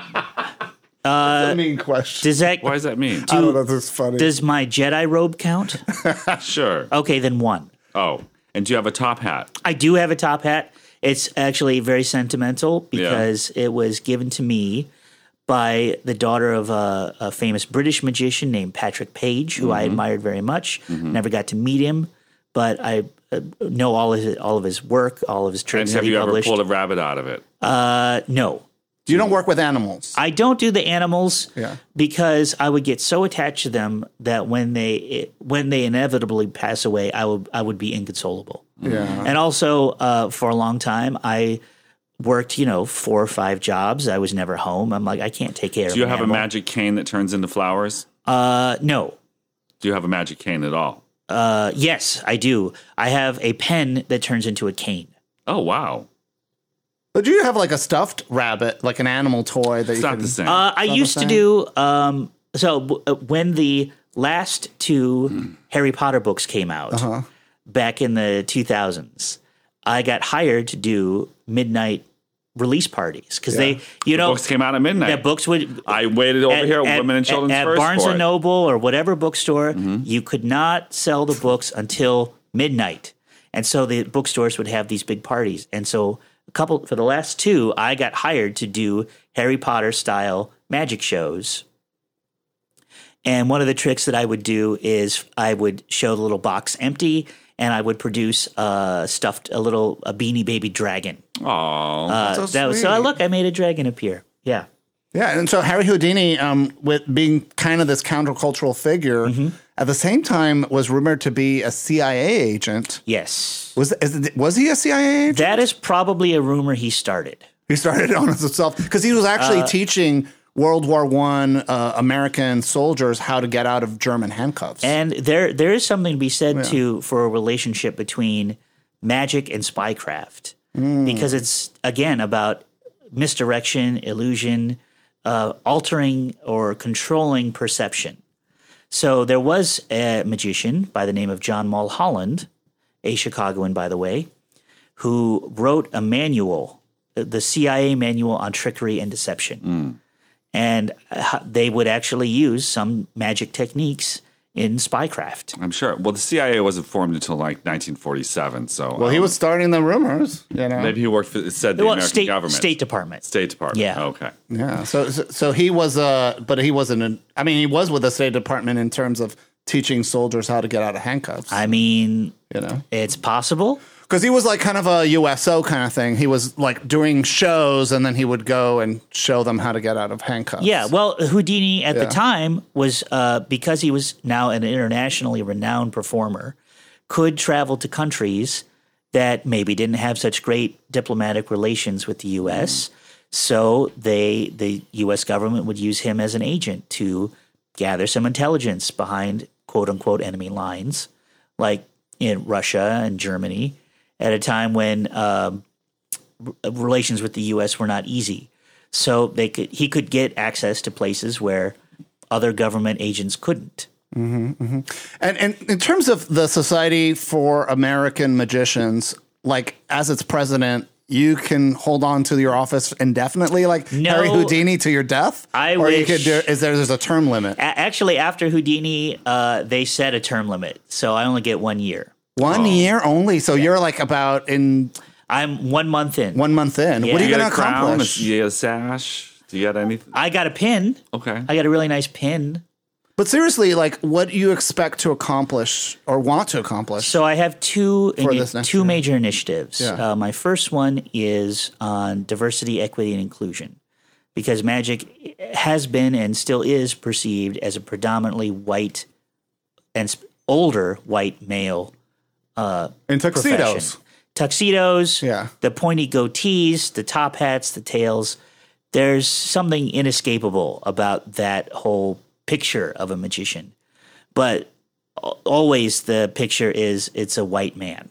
That's a mean question. does that What does that mean? I don't know if this is funny. does my Jedi robe count? Sure. Okay, then one. Oh, and do you have a top hat? I do have a top hat. It's actually very sentimental because it was given to me by the daughter of a, a famous British magician named Patrick Page, who I admired very much. Never got to meet him, but I uh, know all of his, all of his work, all of his And tricks have that he you ever published. pulled a rabbit out of it? uh, no, You don't work with animals. I don't do the animals Yeah. because I would get so attached to them that when they when they inevitably pass away, I would I would be inconsolable. Yeah. And also, uh, for a long time, I worked, you know, four or five jobs. I was never home. I'm like, I can't take care of Do you an have a animal. magic cane that turns into flowers? Uh, no. Do you have a magic cane at all? Uh, yes, I do. I have a pen that turns into a cane. Oh, wow. But do you have like a stuffed rabbit, like an animal toy that It's you not can... the same. Uh, I the used to same? do um, so w- uh, when the last two Harry Potter books came out Uh-huh. back in the two thousands. I got hired to do midnight release parties because they, you know, Books came out at midnight. that books would. I waited over here at Women and Children's at, First Barnes for and it. Noble or whatever bookstore. You could not sell the books until midnight, and so the bookstores would have these big parties. And so a couple for the last two, I got hired to do Harry Potter style magic shows. And one of the tricks that I would do is I would show the little box empty, and I would produce a stuffed a little a beanie baby dragon. Aw. Uh, so that was, so sweet. look, I made a dragon appear. Yeah. Yeah, and so Harry Houdini, um, with being kind of this countercultural figure, Mm-hmm. at the same time was rumored to be a C I A agent. Yes. Was is it, was he a C I A agent? That is probably a rumor he started. He started on himself because he was actually Uh, teaching World War One uh, American soldiers how to get out of German handcuffs. And there there is something to be said too for a relationship between magic and spycraft. Because it's again about misdirection, illusion, uh, altering or controlling perception. So there was a magician by the name of John Mulholland, a Chicagoan, by the way, who wrote a manual, the C I A manual on trickery and deception. And uh, they would actually use some magic techniques in spycraft. I'm sure. Well, the C I A wasn't formed until like nineteen forty-seven, so Well, he um, was starting the rumors, you know. maybe he worked for it said the Well, American State, government, State Department. State Department. Yeah. Okay. Yeah. So, so so he was uh but he wasn't an, I mean, he was with the State Department in terms of teaching soldiers how to get out of handcuffs, I mean, you know. it's possible. Because he was like kind of a U S O kind of thing. He was like doing shows and then he would go and show them how to get out of handcuffs. Yeah, well, Houdini at Yeah. the time was, uh, because he was now an internationally renowned performer, could travel to countries that maybe didn't have such great diplomatic relations with the U S. So they, the U S government would use him as an agent to gather some intelligence behind quote unquote enemy lines, like in Russia and Germany, at a time when um, r- relations with the U S were not easy. So they could he could get access to places where other government agents couldn't. And, and in terms of the Society for American Magicians, like as its president, you can hold on to your office indefinitely, like No. Harry Houdini to your death? I or you wish- could do, is there, there's a term limit? A- actually, after Houdini, uh, they set a term limit, so I only get one year. One year only? So you're like about in I'm one month in. one month in. Yeah. What are you You going got to a crown? accomplish? You got a sash? Do you got anything? I got a pin. Okay. I got a really nice pin. But seriously, like what do you expect to accomplish or want to accomplish? So I have two For ini- this next two year. major initiatives. Yeah. Uh, my first one is on diversity, equity, and inclusion, because magic has been and still is perceived as a predominantly white and sp- older white male in tuxedos. profession. Tuxedos, Yeah. the pointy goatees, the top hats, the tails. There's something inescapable about that whole picture of a magician. But al- always the picture is it's a white man.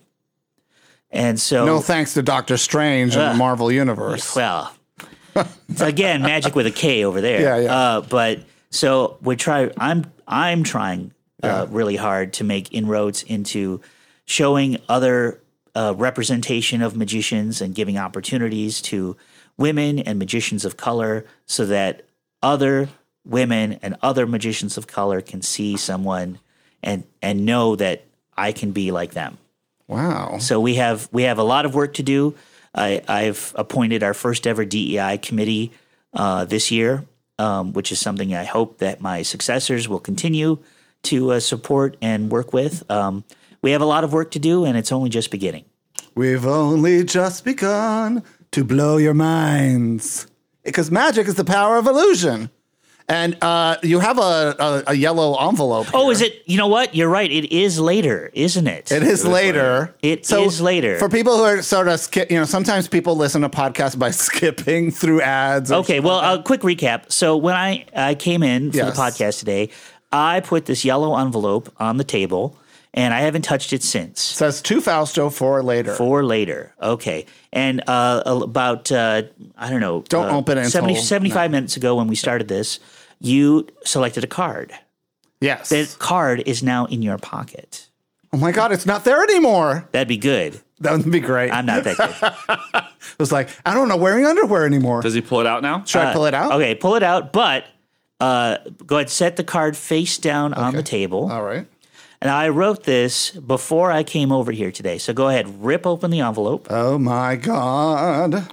And so, No thanks to Doctor Strange in the Marvel Universe. well, it's again magic with a K over there. Yeah, yeah. Uh, but so we try. I'm I'm trying uh, really hard to make inroads into showing other uh, representation of magicians and giving opportunities to women and magicians of color, so that other women and other magicians of color can see someone and and know that I can be like them. Wow. So we have we have a lot of work to do. I, I've appointed our first ever D E I committee uh, this year, um, which is something I hope that my successors will continue to uh, support and work with. Um, we have a lot of work to do, and it's only just beginning. We've only just begun to blow your minds. Because magic is the power of illusion. And uh, you have a, a, a yellow envelope here. Oh, is it? You know what? You're right. It is later, isn't it? It is later. It is later. For people who are sort of skip, you know, sometimes people listen to podcasts by skipping through ads. or Okay, well, a quick recap. So when I, I came in for Yes. the podcast today, I put this yellow envelope on the table, and I haven't touched it since. says to Fausto for later. For later. Okay. And uh, about, uh, I don't know. Don't uh, open it until- seventy, seventy-five minutes ago when we started this, you selected a card. Yes. That card is now in your pocket. Oh my God, it's not there anymore. That'd be good. That would be great. I'm not that good. It was like, I don't know wearing underwear anymore. Does he pull it out now? Should I pull it out? Uh, Okay, pull it out, but uh, go ahead, set the card face down on the table. All right. And I wrote this before I came over here today. So go ahead, rip open the envelope. Oh my God.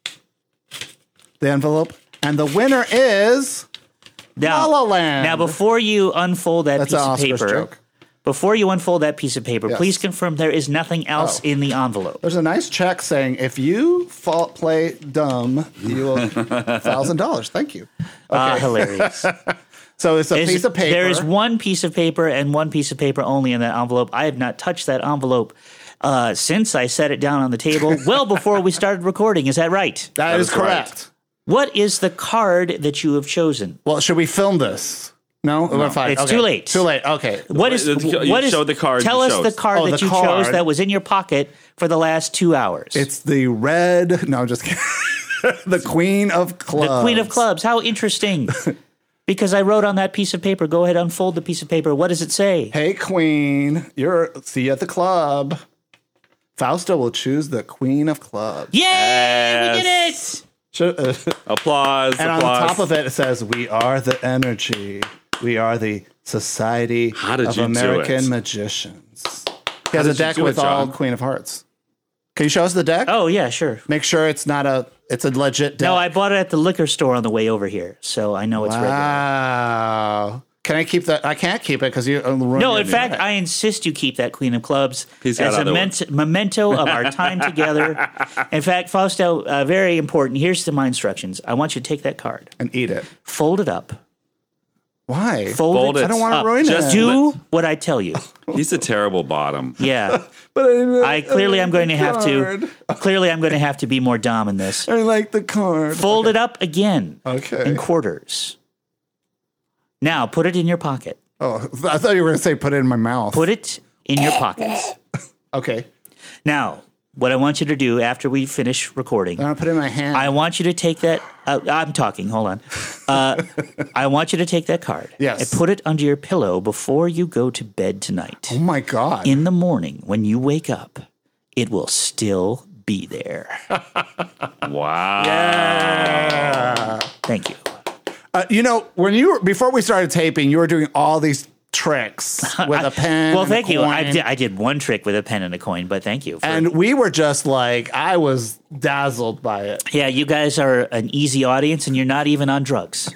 The envelope. And the winner is Now, La La Land. Now, before you unfold that That's piece an of Oscars paper, joke. before you unfold that piece of paper, Yes. please confirm there is nothing else Oh. in the envelope. There's a nice check saying, if you fall, play dumb, you will one thousand dollars. Thank you. Ah, Okay. hilarious. So it's a Is- piece of paper. There is one piece of paper and one piece of paper only in that envelope. I have not touched that envelope uh, since I set it down on the table, well before we started recording. Is that right? that That is is right. correct. What is the card that you have chosen? Well, should we film this? No? We're fine. It's Okay. too late. Too late. Okay. What is You what is? showed the card Tell you us chose. the card Oh, that the you chose card. that was in your pocket for the last two hours. It's the red. No, I'm just kidding. The Queen of Clubs. The Queen of Clubs. How interesting. Because I wrote on that piece of paper. Go ahead, unfold the piece of paper. What does it say? Hey, Queen. You're see you at the club. Fausto will choose the Queen of Clubs. Yay! Yes. We did it! Should- uh, Applause. and on applause. the top of it, it says, "We are the energy." We are the Society How did of you do American it? Magicians. He has did a you deck do it, with all John? Queen of Hearts. Can you show us the deck? Oh yeah, sure. Make sure it's not a, it's a legit deck. No, I bought it at the liquor store on the way over here, so I know it's regular. Wow. Can I keep that? I can't keep it because you. Uh, No, in fact, I insist you keep that Queen of Clubs He's got as a other ment- memento of our time together. In fact, Fausto, uh, very important. Here's the, my instructions. I want you to take that card, and eat it. fold it up, Why? fold, Fold it. it I don't want to up. ruin Just it. Do what I tell you. He's a terrible bottom. Yeah, But I, I clearly I'm going to have card. to. Clearly, I'm going to have to be more dom in this. I like the card. Fold it up again. Okay. In quarters. Now put it in your pocket. Oh, I thought you were going to say put it in my mouth. Put it in your pockets. Okay. Now, what I want you to do after we finish recording, I'm going to put it in my hand. I want you to take that. Uh, I'm talking. Hold on. Uh, I want you to take that card Yes. and put it under your pillow before you go to bed tonight. oh my God. In the morning, when you wake up, it will still be there. Wow. Thank you. Uh, you know, when you were, before we started taping, you were doing all these tricks with a pen. Well, and a thank you. I coin. did, I did one trick with a pen and a coin, but thank you. For, And we were just like, I was dazzled by it. yeah, you guys are an easy audience, and you're not even on drugs.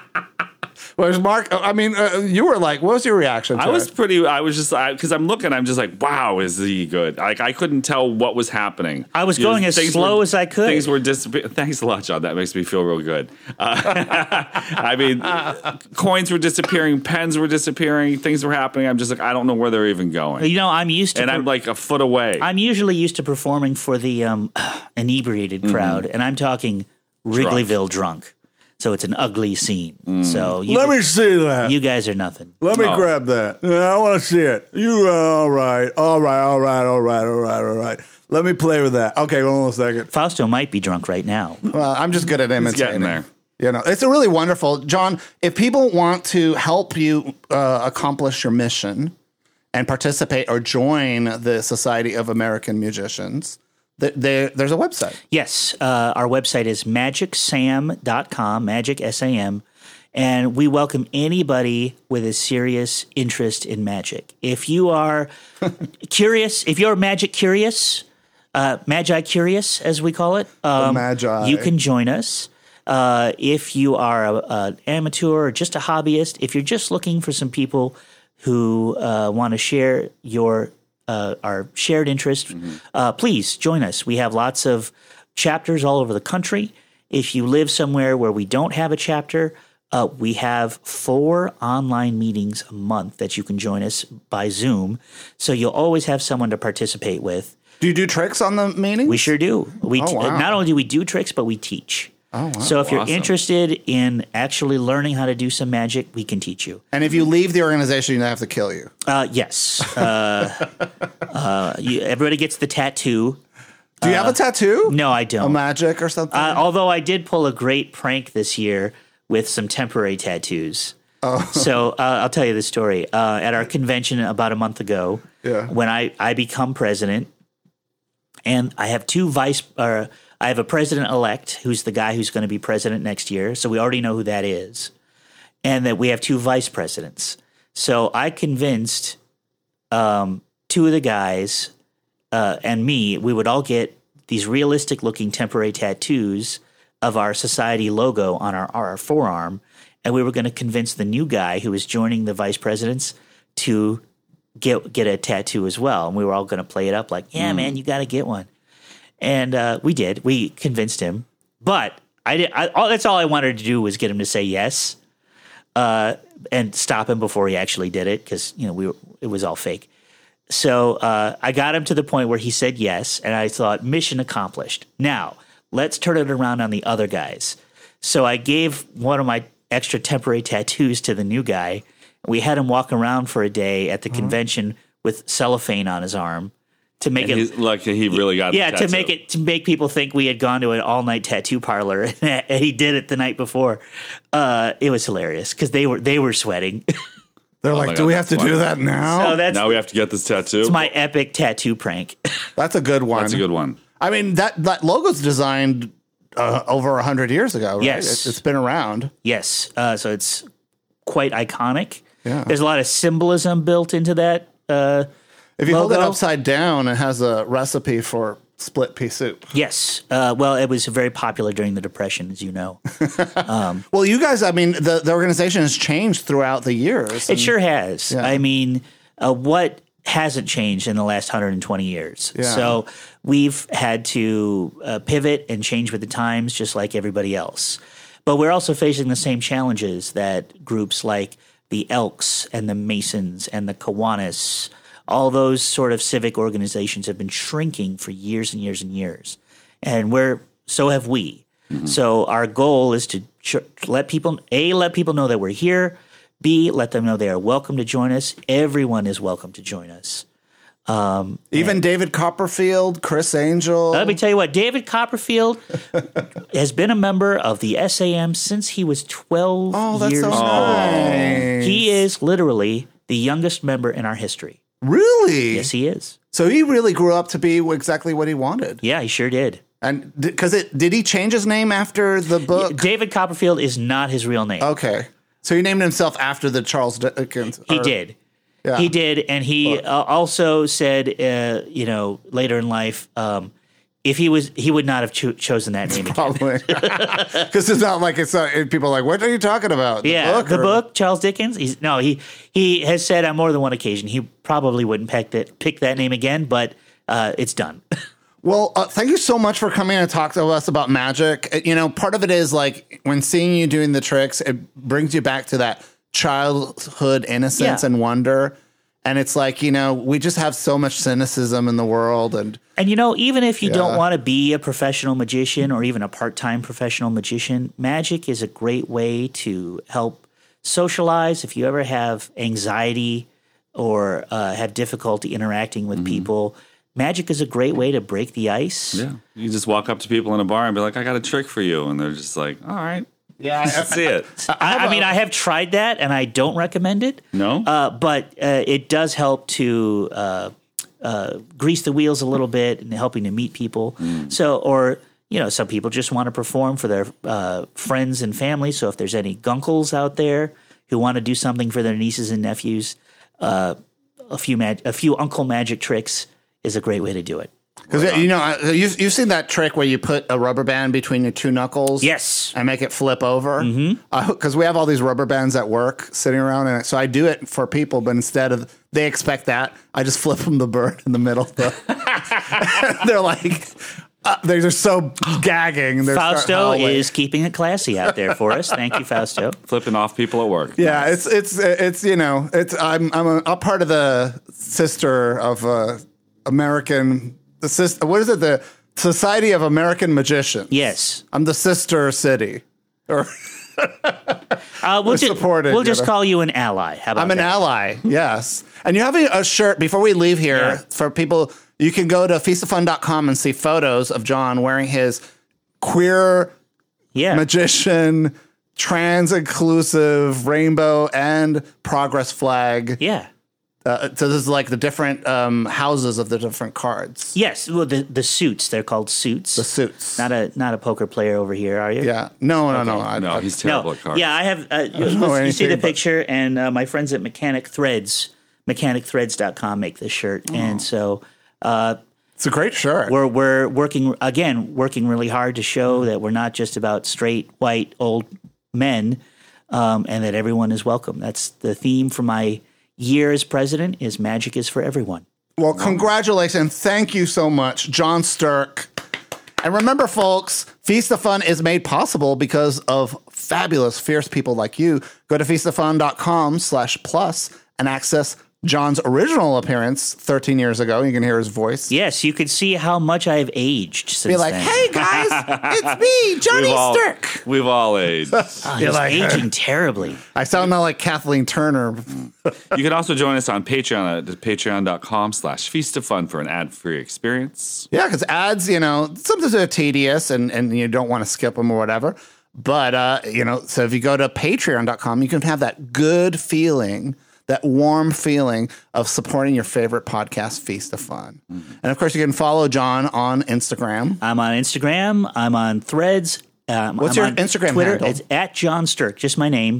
Whereas Mark, I mean, uh, you were like, what was your reaction to I was it? pretty. I was just because I'm looking. I'm just like, wow, is he good? Like I couldn't tell what was happening. I was You know, going as things slow were- as I could. Things were disappearing. Thanks a lot, John. That makes me feel real good. Uh, I mean, coins were disappearing, pens were disappearing, things were happening. I'm just like, I don't know where they're even going, You know, I'm used to. and per- I'm like a foot away. I'm usually used to performing for the um, inebriated crowd, and I'm talking Wrigleyville drunk. So it's an ugly scene. So you, Let me see that. you guys are nothing. Let me Oh. grab that. Yeah, I want to see it. You, uh, all right, all right, all right, all right, all right, all right. Let me play with that. Okay, hold on a second. Fausto might be drunk right now. Well, I'm just good at imitating. getting there. You know, it's a really wonderful, John. If people want to help you uh, accomplish your mission and participate or join the Society of American Musicians, th- there, there's a website. Yes, uh, our website is magic sam dot com, magic S A M, and we welcome anybody with a serious interest in magic. If you are curious, if you're magic curious, uh, magi curious, as we call it, um, Magi. you can join us. Uh, if you are a- an amateur or just a hobbyist, if you're just looking for some people who uh, want to share your uh, our shared interest, uh, please join us. We have lots of chapters all over the country. If you live somewhere where we don't have a chapter, uh, we have four online meetings a month that you can join us by Zoom. So you'll always have someone to participate with. Do you do tricks on the meetings? We sure do. We Oh, t- wow. not only do we do tricks, but we teach. Oh, wow. So if you're Awesome. interested in actually learning how to do some magic, we can teach you. And if you leave the organization, they have to kill you. Uh, yes. Uh, uh, you, everybody gets the tattoo. Do you have a tattoo? No, I A don't. magic or something? Uh, although I did pull a great prank this year with some temporary tattoos. Oh. So uh, I'll tell you the story. Uh, at our convention about a month ago, Yeah. when I, I become president, and I have two vice, or I have a president elect who's the guy who's going to be president next year. So we already know who that is, and that we have two vice presidents. So I convinced um, two of the guys uh, and me, we would all get these realistic looking temporary tattoos of our society logo on our, our forearm. And we were going to convince the new guy who was joining the vice presidents to get get a tattoo as well. And we were all going to play it up like, yeah, man, you got to get one. And uh, we did. We convinced him. But I did. I, all, that's all I wanted to do was get him to say yes uh, and stop him before he actually did it because, you know, we were, it was all fake. So uh, I got him to the point where he said yes, and I thought, mission accomplished. Now, let's turn it around on the other guys. So I gave one of my extra temporary tattoos to the new guy. We had him walk around for a day at the Mm-hmm. convention with cellophane on his arm to make And it he's, like he really got yeah, the to tattoo. make it to make people think we had gone to an all night tattoo parlor, and he did it the night before. Uh, it was hilarious because they were they were sweating. They're like, my do God, we have to that's do funny. that now? so that's Now we have to get this tattoo. that's my epic tattoo prank. That's a good one. That's a good one. I mean, that, that logo's designed uh, over one hundred years ago, right? Yes. It's, it's been around. Yes, uh, so it's quite iconic. Yeah. There's a lot of symbolism built into that. Uh, If you logo. hold it upside down, it has a recipe for split pea soup. Yes. Uh, well, it was very popular during the Depression, as you know. Well, you guys, I mean, the, the organization has changed throughout the years. It sure has. Yeah. I mean, uh, what hasn't changed in the last one hundred twenty years? Yeah. So we've had to uh, pivot and change with the times, just like everybody else. But we're also facing the same challenges that groups like the Elks and the Masons and the Kiwanis, all those sort of civic organizations have been shrinking for years and years and years. And we're so have we. Mm-hmm. So our goal is to ch- let people, A, let people know that we're here. B, let them know they are welcome to join us. Everyone is welcome to join us. Um, Even David Copperfield, Chris Angel. Let me tell you what, David Copperfield has been a member of the S A M since he was twelve Oh, that's years so old. nice. He is literally the youngest member in our history. Really? Yes, he is. So he really grew up to be exactly what he wanted. Yeah, he sure did. And because it did he change his name after the book? David Copperfield is not his real name. Okay. So he named himself after the Charles Dickens. He or- did. Yeah. He did, and he uh, also said, uh, you know, later in life, um, if he was, he would not have cho- chosen that name again. Probably. Because it's not like it's not, people are like, what are you talking about? The Yeah, book the or- book, Charles Dickens. He's no, he he has said on more than one occasion he probably wouldn't pick that pick that name again, but uh, it's done. Well, uh, thank you so much for coming and talk to us about magic. Uh, You know, part of it is like when seeing you doing the tricks, it brings you back to that childhood innocence Yeah. and wonder. And it's like, you know, we just have so much cynicism in the world. And And you know, even if you Yeah. don't want to be a professional magician or even a part-time professional magician, magic is a great way to help socialize. If you ever have anxiety or uh, have difficulty interacting with people, magic is a great way to break the ice. Yeah. You just walk up to people in a bar and be like, I got a trick for you. And they're just like, all right. yeah, Let's see it. I, I mean, I have tried that, and I don't recommend it. No? uh, but uh, it does help to uh, uh, grease the wheels a little bit and helping to meet people. So, or you know, some people just want to perform for their uh, friends and family. So, if there's any gunkles out there who want to do something for their nieces and nephews, uh, a few mag- a few uncle magic tricks is a great way to do it. because, you know, uh, you've, you've seen that trick where you put a rubber band between your two knuckles. Yes. And make it flip over. Because we have all these rubber bands at work sitting around. And so I do it for people, but instead of they expect that, I just flip them the bird in the middle. They're like, uh, they're just so gagging. They're start Fausto howling. is keeping it classy out there for us. Thank you, Fausto. Flipping off people at work. Yeah, it's it's it's you know it's I'm I'm a, a part of the sister of uh, American the sister what is it the Society of American Magicians. Yes. I'm the sister city. Or Uh, we'll We're ju- supported, we'll you just know. call you an ally. How about I'm an that? ally. Yes, and you have a, a shirt before we leave here Yeah. for people. You can go to feast of fun dot com and see photos of John wearing his queer Yeah. magician, trans inclusive rainbow and progress flag. yeah. Uh, so this is like the different um, houses of the different cards. Yes. Well, the, the suits, they're called suits. The suits. Not a not a poker player over here, are you? yeah. No, no, no. I, No, I, he's terrible No. at cards. Yeah, I have. Uh, you, know you see anything, the but- picture, and uh, my friends at Mechanic Threads, mechanic threads dot com make this shirt, and so uh, it's a great shirt. we're we're working again, working really hard to show that we're not just about straight white old men, um, and that everyone is welcome. That's the theme for my year as president: is magic is for everyone. Well, congratulations. Thank you so much, John Stirk. And remember, folks, Feast of Fun is made possible because of fabulous, fierce people like you. Go to feast of fun dot com slash plus and access John's original appearance thirteen years ago. You can hear his voice. Yes, you can see how much I've aged since Be like, then. hey, guys, it's me, Johnny We've all, Stirk. we've all aged. Oh, he's like- aging terribly. I sound not like Kathleen Turner. You can also join us on Patreon at patreon dot com slash feast of fun for an ad-free experience. Yeah, because ads, you know, sometimes they're tedious and, and you don't want to skip them or whatever. But, uh, you know, so if you go to patreon dot com, you can have that good feeling, that warm feeling of supporting your favorite podcast, Feast of Fun. Mm-hmm. And, of course, you can follow John on Instagram. I'm on Instagram. I'm on Threads. Um, What's I'm your on Instagram Twitter. handle? It's at John Stirk, just my name.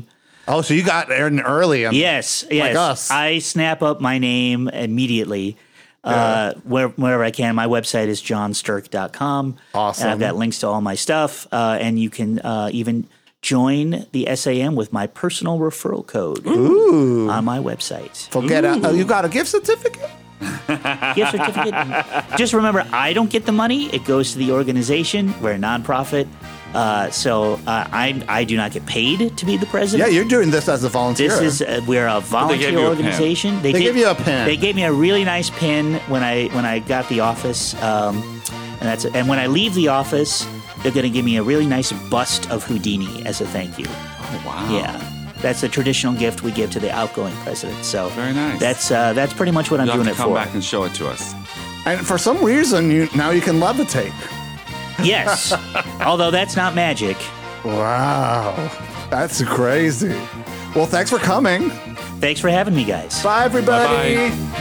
Oh, so you got in early. And Yes, yes. us. I snap up my name immediately uh, where, wherever I can. My website is john stirk dot com. Awesome. And I've got links to all my stuff. Uh, and you can uh, even join the S A M with my personal referral code Ooh. on my website. Forget it. Oh, you got a gift certificate? Gift certificate. Just remember, I don't get the money. It goes to the organization. We're a nonprofit. Uh, so uh, I I do not get paid to be the Yeah, president. you're doing this as a volunteer. This is uh, we're a volunteer you a pin. organization. They did- give you a pin. They gave me a really nice pin when I when I got the office, um, and that's and when I leave the office, they're going to give me a really nice bust of Houdini as a thank you. Oh, wow. Yeah, that's a traditional gift we give to the outgoing president. So Very nice. That's uh, that's pretty much what I'm You'll doing have it to come for. back and show it to us. And for some reason, you now you can levitate. Yes, although that's not magic. Wow. That's crazy. Well, thanks for coming. Thanks for having me, guys. Bye, everybody. Bye-bye.